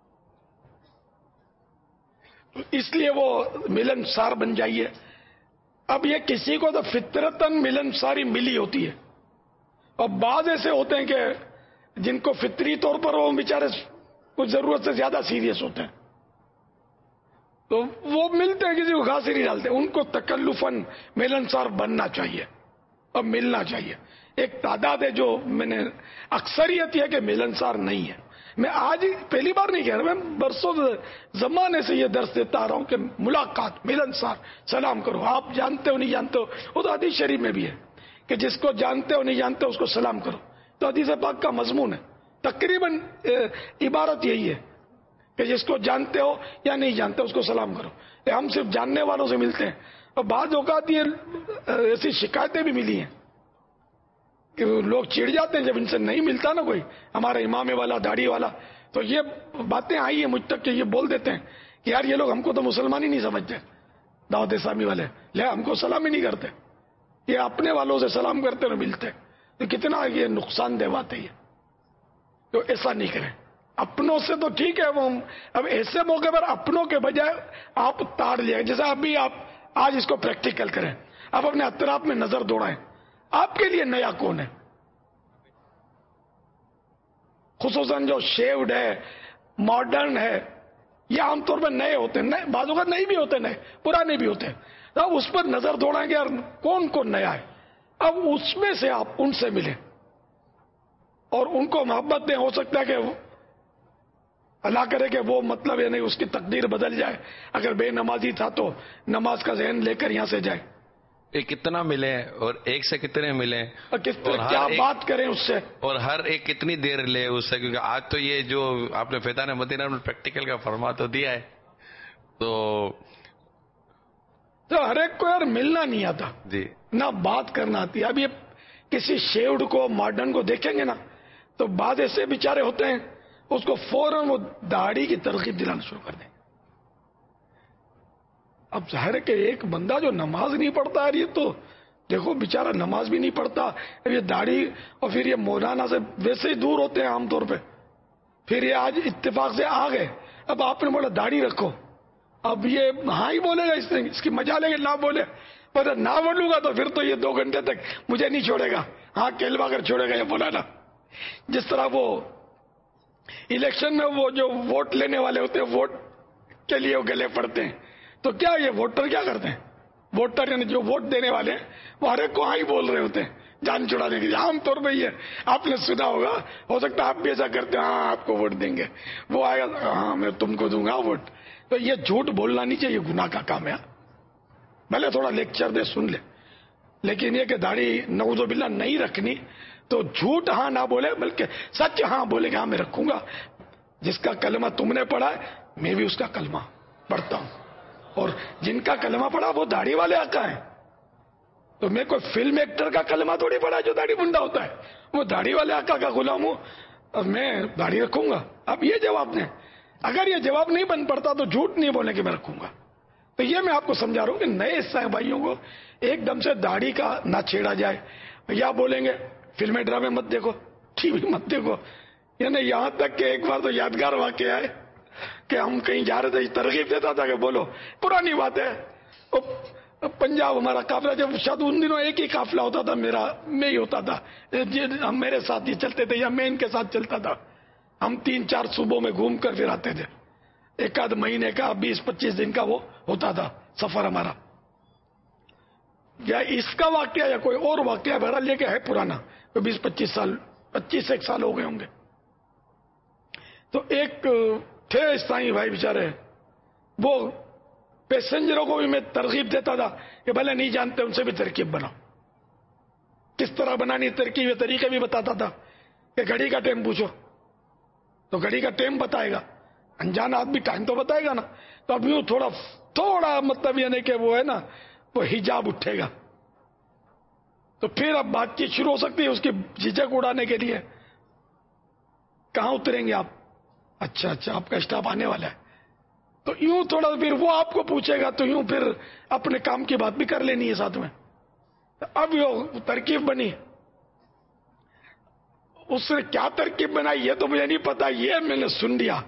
اس لیے وہ ملنسار بن جائیے. اب یہ کسی کو تو فطرتاً ملنساری ملی ہوتی ہے, اور بعض ایسے ہوتے ہیں کہ جن کو فطری طور پر وہ بیچارے کچھ ضرورت سے زیادہ سیریس ہوتے ہیں, تو وہ ملتے ہیں کسی کو گھاس ہی نہیں ڈالتے. ان کو تکلفاً ملنسار بننا چاہیے اور ملنا چاہیے. ایک تعداد ہے جو میں نے, اکثریت یہ کہ ملنسار نہیں ہے. میں آج پہلی بار نہیں کہہ رہا, میں برسوں زمانے سے یہ درس دیتا آ رہا ہوں کہ ملاقات, ملنسار, سلام کرو. آپ جانتے ہو نہیں جانتے ہو, وہ تو حدیث شریف میں بھی ہے کہ جس کو جانتے ہو نہیں جانتے ہو اس کو سلام کرو. تو حدیث پاک کا مضمون ہے, تقریباً عبارت یہی ہے کہ جس کو جانتے ہو یا نہیں جانتے اس کو سلام کرو. ہم صرف جاننے والوں سے ملتے ہیں, اور بعض اوقات یہ ایسی شکایتیں بھی ملی ہیں کہ لوگ چڑ جاتے ہیں جب ان سے نہیں ملتا نا کوئی, ہمارا امام والا, داڑھی والا. تو یہ باتیں آئی ہیں مجھ تک کہ یہ بول دیتے ہیں کہ یار یہ لوگ ہم کو تو مسلمان ہی نہیں سمجھتے, دعوت اسلامی والے, لے ہم کو سلام ہی نہیں کرتے, یہ اپنے والوں سے سلام کرتے اور ملتے. تو کتنا یہ نقصان دہ بات ہے یہ. تو ایسا نہیں کریں. اپنوں سے تو ٹھیک ہے, وہ اب ایسے موقع پر اپنوں کے بجائے آپ تاڑ لیا, جیسے ابھی آپ آج اس کو پریکٹیکل کریں, آپ اپنے اطراف میں نظر دوڑائیں, آپ کے لیے نیا کون ہے. خصوصاً جو شیوڈ ہے, ماڈرن ہے, یہ عام طور پر نئے ہوتے ہیں, نئے بعض اوقات نہیں بھی ہوتے, نئے پرانے بھی ہوتے ہیں. تو اب اس پر نظر دوڑائیں گے یار کون کون نیا ہے, اب اس میں سے آپ ان سے ملیں اور ان کو محبت دیں. ہو سکتا ہے کہ اللہ کرے کہ وہ مطلب یہ نہیں اس کی تقدیر بدل جائے, اگر بے نمازی تھا تو نماز کا ذہن لے کر یہاں سے جائے, ایک کتنا ملے اور ایک سے کتنے ملے اور کس طرح کیا بات کریں اس سے، اور ہر ایک کتنی دیر لے اس سے، کیونکہ آج تو یہ جو آپ نے فیضان مدینہ میں پریکٹیکل کا فرما تو دیا ہے، تو تو ہر ایک کو یار ملنا نہیں آتا جی، نہ بات کرنا آتی ہے. اب یہ کسی شیوڈ کو ماڈرن کو دیکھیں گے نا تو بعض ایسے بیچارے ہوتے ہیں اس کو فوراً وہ داڑھی کی ترغیب دلانا شروع کر دیں. اب ظاہر ہے کہ ایک بندہ جو نماز نہیں پڑھتا ہے، یہ تو دیکھو بیچارہ نماز بھی نہیں پڑھتا، اب یہ داڑھی اور پھر یہ مولانا سے ویسے ہی دور ہوتے ہیں عام طور پہ، پھر یہ آج اتفاق سے آ گئے. اب آپ نے بولا داڑھی رکھو، اب یہ ہاں ہی بولے گا، اس نے اس کی مجال ہے کہ نہ بولے، پر نہ بولوں گا تو پھر تو یہ دو گھنٹے تک مجھے نہیں چھوڑے گا. ہاں کہلوا کر چھوڑے گا یہ مولانا. جس طرح وہ الیکشن میں وہ جو ووٹ لینے والے ہوتے ہیں ووٹ کے لیے وہ گلے پڑتے ہیں، تو کیا یہ ووٹر کیا کرتے ہیں؟ ووٹر یعنی جو ووٹ دینے والے ہیں وہ ہر ایک کو ہاں ہی بول رہے ہوتے ہیں جان چھڑانے کے لیے. عام طور پہ یہ آپ نے سنا ہوگا، ہو سکتا ہے آپ بھی ایسا کرتے ہیں، ہاں آپ کو ووٹ دیں گے، وہ آئے گا ہاں میں تم کو دوں گا ووٹ. تو یہ جھوٹ بولنا نہیں چاہیے، گناہ کا کام ہے. بھلے تھوڑا لیکچر دے سن لے، لیکن یہ کہ داڑھی نعوذ باللہ نہیں رکھنی تو جھوٹ ہاں نہ بولے بلکہ سچ ہاں بولے کہ ہاں میں رکھوں گا. جس کا کلمہ تم نے پڑھا ہے میں بھی اس کا کلمہ پڑھتا ہوں، اور جن کا کلمہ پڑھا وہ داڑھی والے آقا ہیں. تو میں کوئی فلم ایکٹر کا کلمہ تھوڑی پڑھا جو داڑھی منڈا ہوتا ہے، وہ داڑھی والے آقا کا غلام ہوں اور میں داڑھی رکھوں گا. اب یہ جواب دیں، اگر یہ جواب نہیں بن پڑتا تو جھوٹ نہیں بولنے کہ میں رکھوں گا. تو یہ میں آپ کو سمجھا رہا ہوں کہ نئے عیسائی بھائیوں کو ایک دم سے داڑھی کا نہ چھیڑا جائے. یا بولیں گے فلمیں ڈرامے مت دیکھو، ٹی وی مت دیکھو، یعنی یہاں تک کہ ایک بار تو یادگار واقعہ ہے کہ ہم کہیں جا رہے تھے، ترغیب دیتا تھا کہ بولو، پرانی بات ہے، پنجاب ہمارا قافلہ جب شاید ان دنوں ایک ہی قافلہ ہوتا تھا، میرا میں ہی ہوتا تھا، ہم میرے ساتھ ہی چلتے تھے یا میں ان کے ساتھ چلتا تھا. ہم تین چار صوبوں میں گھوم کر پھر آتے تھے، ایک آدھ مہینے کا بیس پچیس دن کا وہ ہوتا تھا سفر ہمارا. یا اس کا واقعہ یا کوئی اور واقعہ بہرحال یہ کہ ہے پرانا، بیس پچیس سال پچیس ایک سال ہو گئے ہوں گے. تو ایک تھے عیسائی بھائی بیچارے، وہ پیسنجروں کو بھی میں ترغیب دیتا تھا کہ بھلے نہیں جانتے ان سے بھی ترکیب بناؤ. کس طرح بنانی ترکیب، یہ طریقے بھی بتاتا تھا کہ گھڑی کا ٹائم پوچھو تو گھڑی کا ٹائم بتائے گا، انجان آدمی ٹائم تو بتائے گا نا. تو اب یوں تھوڑا تھوڑا مطلب یہ نہیں کہ وہ ہے نا وہ حجاب اٹھے گا تو پھر اب بات چیت شروع ہو سکتی ہے اس کی جھجک اڑانے کے لیے. کہاں اتریں گے آپ؟ اچھا اچھا آپ کا اسٹاف آنے والا ہے. تو یوں تھوڑا پھر وہ آپ کو پوچھے گا تو یوں پھر اپنے کام کی بات بھی کر لینی ہے ساتھ میں. اب یہ ترکیب بنی، اس نے کیا ترکیب بنائی یہ تو مجھے نہیں پتا، یہ میں نے سن لیا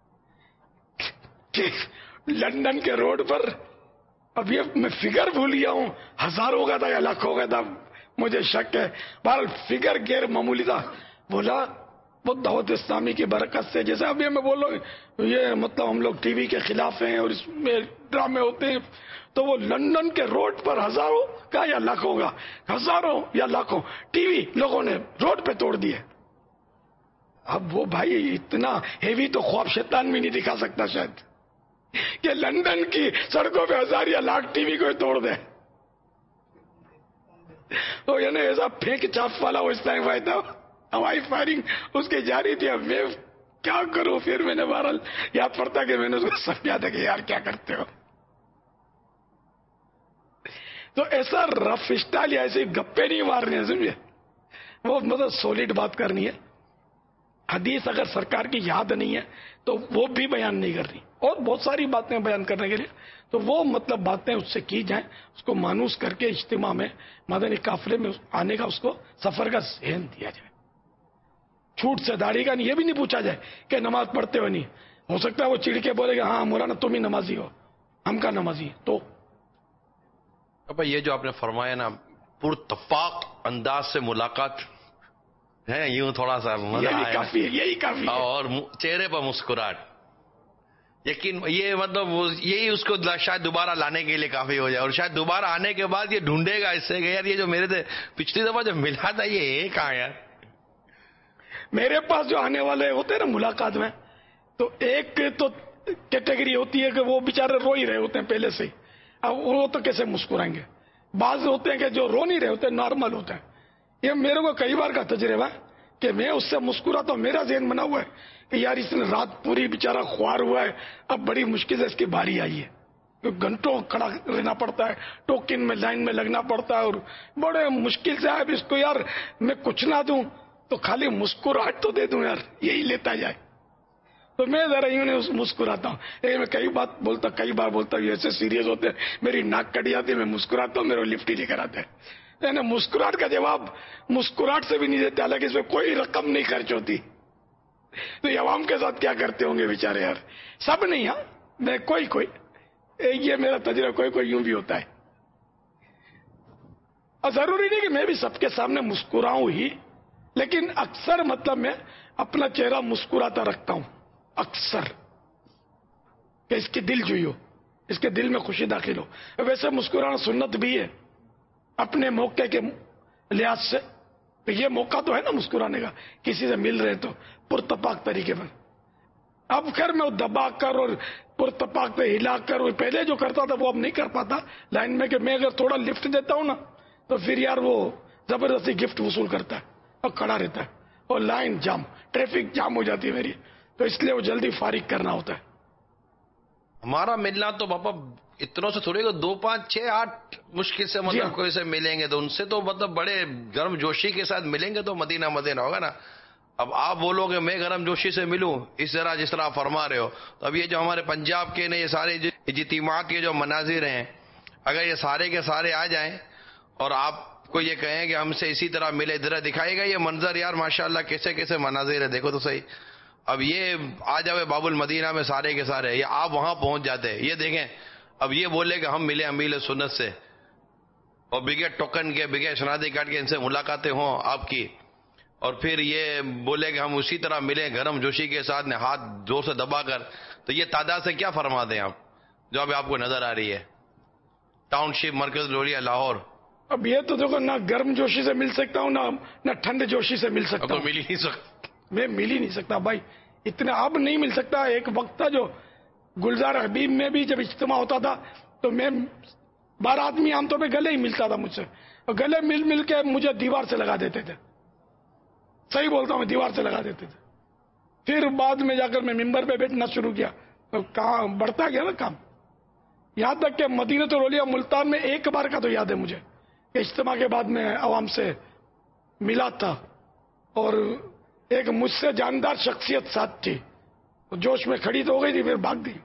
کہ لندن کے روڈ پر، اب یہ میں فگر بھول گیا ہوں ہزاروں کا تھا یا لاکھوں کا تھا، مجھے شک ہے، بہرحال فگر غیر معمولی تھا. بولا وہ دعوت اسلامی کی برکت سے، جیسے ابھی میں بول رہا ہوں یہ مطلب ہم لوگ ٹی وی کے خلاف ہیں اور اس میں ڈرامے ہوتے ہیں، تو وہ لندن کے روڈ پر ہزاروں کا یا لاکھوں کا، ہزاروں یا لاکھوں ٹی وی لوگوں نے روڈ پہ توڑ دیے. اب وہ بھائی اتنا ہیوی تو خواب شیطان بھی نہیں دکھا سکتا شاید کہ لندن کی سڑکوں پہ ہزار یا لاکھ ٹی وی کو توڑ دے. تو یعنی ایسا پھینک چاپ والا وہ اسلام بھائی تھا، ہوائی فائرنگ اس کی جاری تھی. اب میں کیا کروں، پھر میں نے بہرحال یاد پڑتا کہ میں نے اس کو سمجھا تھا کہ یار کیا کرتے ہو. تو ایسا رف اسٹائل یا ایسے گپے نہیں مارنے ہیں، سمجھے، وہ مطلب سولڈ بات کرنی ہے. حدیث اگر سرکار کی یاد نہیں ہے تو وہ بھی بیان نہیں کرنی، اور بہت ساری باتیں بیان کرنے کے لیے تو وہ مطلب باتیں اس سے کی جائیں، اس کو مانوس کر کے اجتماع میں مدنی قافلے میں آنے کا اس کو سفر کا ذہن دیا جائے. چھوٹ سے داڑھی کا نہیں، یہ بھی نہیں پوچھا جائے کہ نماز پڑھتے ہو نہیں. ہو سکتا ہے وہ چڑ کے بولے گا ہاں مولانا تم ہی نمازی ہو، ہم کا نمازی تو. اب یہ جو آپ نے فرمایا نا پرتفاق انداز سے ملاقات ہے، یوں تھوڑا سا یہی کافی ہے، یہی کافی ہے. اور چہرے پر مسکراہٹ، یقین یہ مطلب یہی اس کو شاید دوبارہ لانے کے لیے کافی ہو جائے. اور شاید دوبارہ آنے کے بعد یہ ڈھونڈے گا اس سے کہ یار یہ جو میرے سے پچھلی دفعہ جو ملا تھا یہ کہاں یار. میرے پاس جو آنے والے ہوتے ہیں نا ملاقات میں، تو ایک تو کیٹیگری ہوتی ہے کہ وہ بےچارے رو ہی رہے ہوتے ہیں پہلے سے ہی، اب وہ تو کیسے مسکرائیں گے. بعض ہوتے ہیں کہ جو رو نہیں رہے ہوتے, نارمل ہوتے ہیں. یہ میرے کو کئی بار کا تجربہ ہے کہ میں اس سے مسکراتا ہوں, میرا ذہن بنا ہوا ہے کہ یار اس نے رات پوری بیچارہ خوار ہوا ہے, اب بڑی مشکل سے اس کی باری آئی ہے, گھنٹوں کھڑا رہنا پڑتا ہے, ٹوکن میں لائن میں لگنا پڑتا ہے, اور بڑے مشکل سے اب اس کو یار میں کچھ نہ دوں تو خالی مسکراہٹ تو دے دوں یار, یہی لیتا جائے. تو میں ذرا یوں نہیں مسکراتا ہوں. لیکن میں کئی بات بولتا کئی بار بولتا ہوں, ایسے سیریس ہوتے ہیں میری ناک کٹ جاتی ہے, میں مسکراتا ہوں, میرے لفٹ ہی نہیں کراتے. یعنی مسکراہٹ کا جواب مسکراہٹ سے بھی نہیں دیتے, حالانکہ اس میں کوئی رقم نہیں خرچ ہوتی. تو یہ عوام کے ساتھ کیا کرتے ہوں گے بیچارے یار, سب نہیں, ہاں میں کوئی کوئی یہ میرا تجربہ, کوئی کوئی یوں بھی ہوتا ہے. اور ضروری نہیں کہ میں بھی سب کے سامنے مسکراؤں ہی, لیکن اکثر مطلب میں اپنا چہرہ مسکراتا رکھتا ہوں اکثر, کہ اس کی دل جوئی ہو, اس کے دل میں خوشی داخل ہو. ویسے مسکرانا سنت بھی ہے اپنے موقع کے لحاظ سے. یہ موقع تو ہے نا مسکرانے کا, کسی سے مل رہے تو پرتپاک طریقے پر. اب خیر میں دبا کر اور پرتپاک پہ ہلا کر, اور پہلے جو کرتا تھا وہ اب نہیں کر پاتا لائن میں, کہ میں اگر تھوڑا لفٹ دیتا ہوں نا تو پھر یار وہ زبردستی گفٹ وصول کرتا ہے اور کھڑا رہتا ہے, اور لائن جام, ٹریفک جام ہو جاتی ہے میری, تو اس لیے وہ جلدی فارغ کرنا ہوتا ہے. ہمارا ملنا تو پاپا اتنوں سے تھوڑے گا, دو پانچ چھ آٹھ مشکل سے مطلب جی کوئی سے ملیں گے, تو ان سے تو مطلب بڑے گرم جوشی کے ساتھ ملیں گے تو مدینہ مدینہ ہوگا نا. اب آپ بولو گے میں گرم جوشی سے ملوں اس طرح جس طرح آپ فرما رہے ہو, تو اب یہ جو ہمارے پنجاب کے یہ سارے اجتماعات کے جو مناظر ہیں, اگر یہ سارے کے سارے آ جائیں اور آپ کو یہ کہیں کہ ہم سے اسی طرح ملے, ادھر دکھائے گا یہ منظر یار ماشاءاللہ کیسے کیسے مناظر ہے, دیکھو تو صحیح. اب یہ آ جاوے باب المدینہ میں سارے کے سارے, یا آپ وہاں پہنچ جاتے, یہ دیکھیں اب یہ بولے کہ ہم ملے امیل سنت سے, اور بگے ٹوکن کے بگے شنادی کارڈ کے ان سے ملاقاتیں ہوں آپ کی, اور پھر یہ بولے کہ ہم اسی طرح ملیں گرم جوشی کے ساتھ نے ہاتھ زور سے دبا کر, تو یہ تعداد سے کیا فرما دیں آپ جو ابھی آپ کو نظر آ رہی ہے ٹاؤن شپ مرکز لوریا لاہور. اب یہ تو دیکھو نہ گرم جوشی سے مل سکتا ہوں, نہ نہ ٹھنڈ جوشی سے مل سکتا ہوں. مل ہی نہیں سکتا, میں مل ہی نہیں سکتا بھائی, اتنا اب نہیں مل سکتا. ایک وقت تھا جو گلزار حبیب میں بھی جب اجتماع ہوتا تھا تو میں بارہ آدمی عام طور پہ گلے ہی ملتا تھا مجھ سے, اور گلے مل مل کے مجھے دیوار سے لگا دیتے تھے, صحیح بولتا ہوں, دیوار سے لگا دیتے تھے. پھر بعد میں جا کر میں ممبر پہ بیٹھنا شروع کیا, تو کہاں بڑھتا گیا نا کام, یہاں تک کہ مدینہ الاولیاء ملتان میں ایک بار کا تو یاد ہے مجھے کہ اجتماع کے بعد میں عوام سے ملا تھا, اور ایک مجھ سے جاندار شخصیت ساتھ تھی, جوش میں کھڑی تو ہو گئی تھی, پھر بھاگ دی,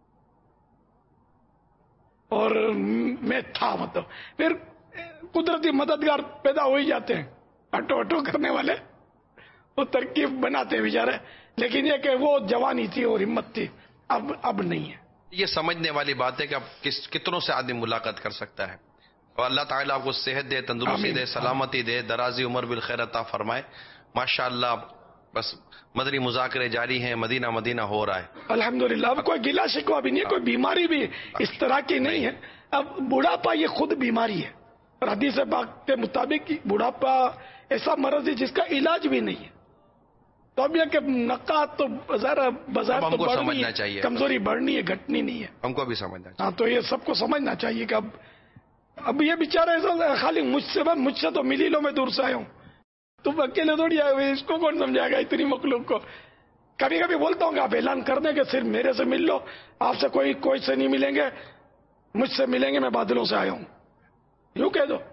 اور میں تھا مطلب. پھر قدرتی مددگار پیدا ہو ہی جاتے ہیں, اٹو اٹو کرنے والے وہ ترکیب بناتے ہیں بیچارے, لیکن یہ کہ وہ جوانی تھی اور ہمت تھی, اب اب نہیں ہے. یہ سمجھنے والی بات ہے کہ اب کس کتنوں سے آدمی ملاقات کر سکتا ہے, اور اللہ تعالیٰ آپ کو صحت دے, تندرستی دے, سلامتی دے, درازی عمر بالخیر عطا فرمائے. ماشاءاللہ بس مدنی مذاکرے جاری ہیں, مدینہ مدینہ ہو رہا ہے الحمدللہ. اب کوئی گلا شکوہ بھی نہیں ہے, کوئی بیماری بھی اس طرح کی نہیں ہے. اب بڑھاپا یہ خود بیماری ہے, اور حدیث پاک کے مطابق بڑھاپا ایسا مرض ہے جس کا علاج بھی نہیں ہے. تو اب یہ کہ نقات تو بظاہر بظاہر ہم کو سمجھنا چاہیے, کمزوری بڑھنی ہے, گھٹنی نہیں ہے, ہم کو بھی سمجھنا چاہیے. ہاں تو یہ سب کو سمجھنا چاہیے کہ اب اب یہ بیچارہ ایسا خالی مجھ سے مجھ سے تو مل ہی لو, میں دور سے آیا ہوں, تم اکیلے تھوڑی آئے ہوئے, اس کو کون سمجھائے گا اتنی مخلوق کو. کبھی کبھی بولتا ہوں کہ آپ اعلان کر دیں کہ صرف میرے سے مل لو, آپ سے کوئی کوئی سے نہیں ملیں گے, مجھ سے ملیں گے, میں بادلوں سے آیا ہوں, یوں کہہ دو,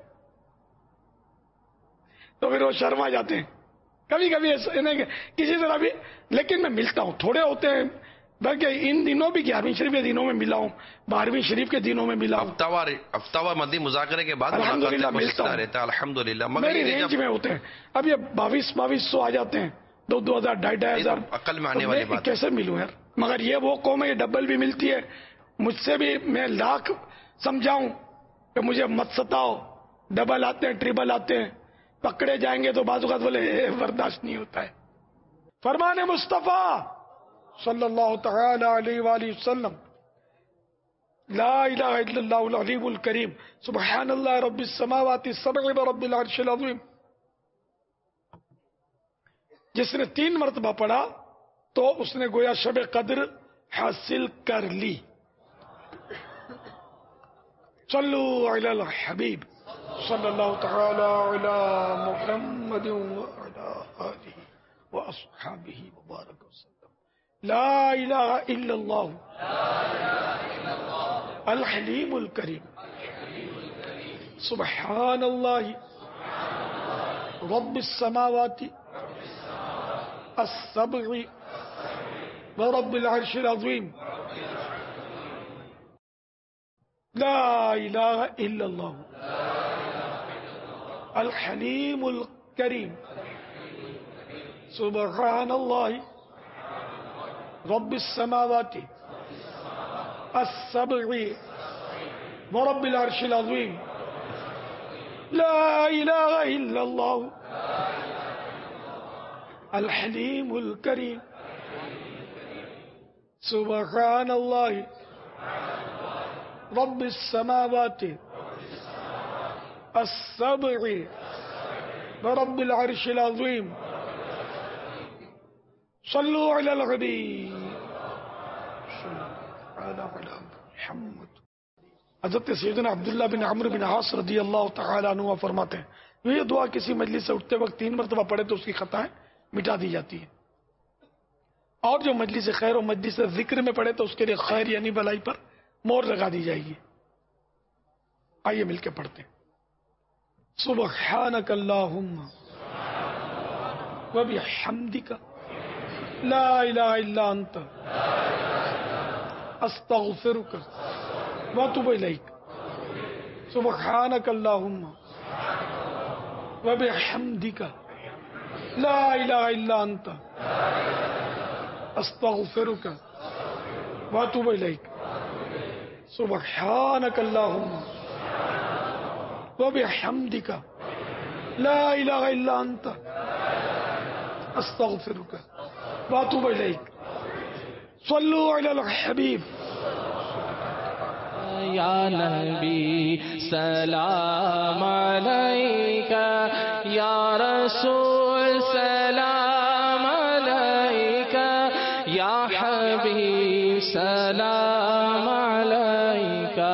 تو پھر وہ شرما جاتے ہیں. کبھی کبھی ایسا نہیں کہ کسی طرح بھی, لیکن میں ملتا ہوں, تھوڑے ہوتے ہیں, بلکہ ان دنوں بھی گیارہویں شریف کے دنوں میں ملا ہوں, بارہویں شریف کے دنوں میں ملا ہوں, ہفتہ وار ہفتہ وار مدی مذاکرے کے بعد الحمدللہ ملتا رہتا ہے الحمدللہ. میری رینج میں ہوتے ہیں. اب یہ باویس باویس سو آ جاتے ہیں, دو دو ہزار ڈھائی ڈھائی ہزار عقل میں آنے والی بات, کیسے ملوں یار. مگر یہ وہ قوم ہے, یہ ڈبل بھی ملتی ہے مجھ سے بھی. میں لاکھ سمجھاؤں کہ مجھے مت ستاؤ, ڈبل آتے ہیں, ٹریبل آتے ہیں, پکڑے جائیں گے تو بعض اوقات بولے برداشت نہیں ہوتا ہے. فرمان مصطفیٰ صلی اللہ تعالی علیہ وآلہ وسلم, لا الہ الا اللہ العلی الکریم, سبحان اللہ رب السماوات السبع ورب العرش العظیم. جس نے تین مرتبہ پڑھا تو اس نے گویا شب قدر حاصل کر لی. صلوا علی الحبیب صلی اللہ تعالی علی محمد وعلی آلہ واصحابہ وبارک وسلم. لا الہ الا اللہ الحلیم الکریم. سبحان اللہ رب السماوات السبع ورب العرش العظیم. لا الہ الا اللہ الحلیم الکریم. سبحان اللہ رب السماوات السبع ورب العرش العظیم. لا الہ الا اللہ الحلیم الکریم. سبحان اللہ رب السماوات السبع ورب العرش العظیم. صلوا علی الحبیب محمد. حضرت سیدنا عبداللہ بن عمرو بن عاص رضی اللہ تعالی عنہ فرماتے ہیں یہ دعا کسی مجلس سے اٹھتے وقت تین مرتبہ پڑھے تو اس کی خطائیں مٹا دی جاتی ہیں، اور جو مجلس خیر و مجلس ذکر میں پڑھے تو اس کے لیے خیر یعنی بلائی پر مور لگا دی جائے گی. آئیے مل کے پڑھتے ہیں. سبحانک اللہم وبحمدک لا الہ الا انت استغفرک واتوب الیک. سبحانک اللہم وبحمدک لا الہ الا انت استغفرک واتوب الیک. سبحانک اللہم وبحمدک لا الہ الا انت استغفرک واتوب الیک. صلوا علی الحبیب. یا نبی سلام علیکہ، یا رسول سلام علیکہ، یا حبیب سلام علیکہ،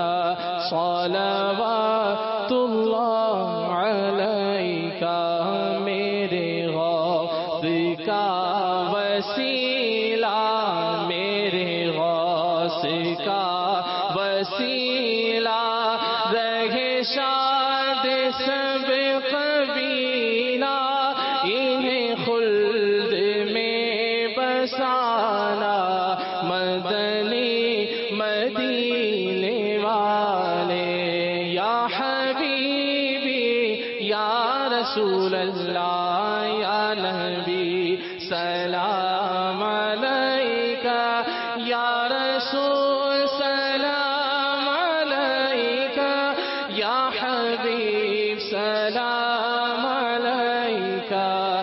صلوات اللہ علیکہ. میرے غوث کا وسیلہ، میرے غوث کا وسیلہ، رہے شاد سب قبیلہ، انہیں خلد میں بسانا، مدنی مدینے والے. یا حبیبی یا رسول اللہ، یا نبی سلام علیکہ، یا رسول سلام علیکہ، یا حبیب سلام علیکہ،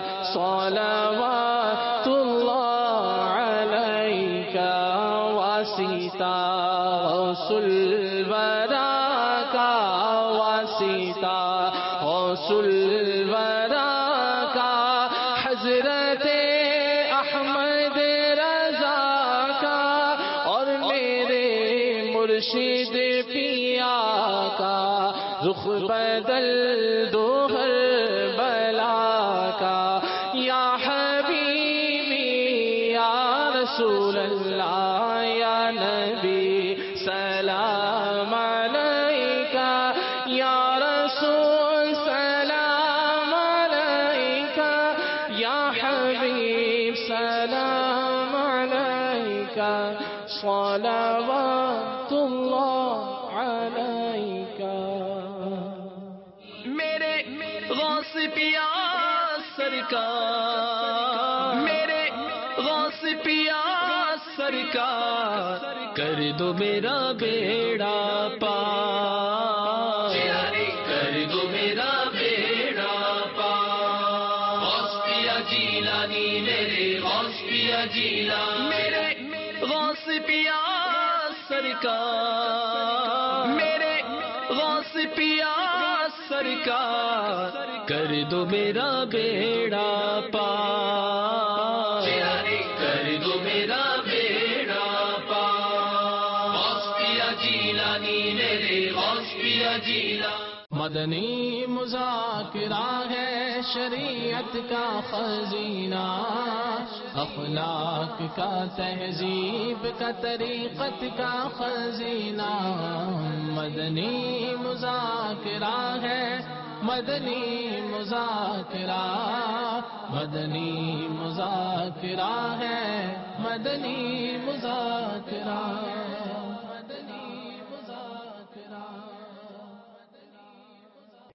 صلوات اللہ علیکہ. واسطہ غوث الورا کا، واسطہ غوث الورا کا، حضرت احمد رضا کا، اور میرے مرشد پیا کا، رخ بدل دو ہر بلا کا. یا حبیبی یا رسول اللہ، یا نبی سلام علیکہ، یا رسول سلام علیکہ، یا حبیب سلام علیکہ، صلوات اللہ علیکہ. میرے غوث پیا سرکار، میرے غوث پیا سرکار، کر دو میرا بیڑا پار، کر دو میرا بیڑا پار. غوث پیا جیلانی، میرے غوث پیا جیلانی، میرے غوث پیا سرکار، میرے غوث پیا سرکار، کر دو میرا بیڑا پار، کر دو میرا بیڑا پار. غوث پیا جیلانی، میرے غوث پیا جیلا. مدنی مذاکرہ ہے شریعت کا خزینہ، اخلاق کا تہذیب کا طریقت کا خزینہ. مدنی مذاکرہ ہے، مدنی مذاکرہ، مدنی مذاکرہ ہے، مدنی مذاکرہ.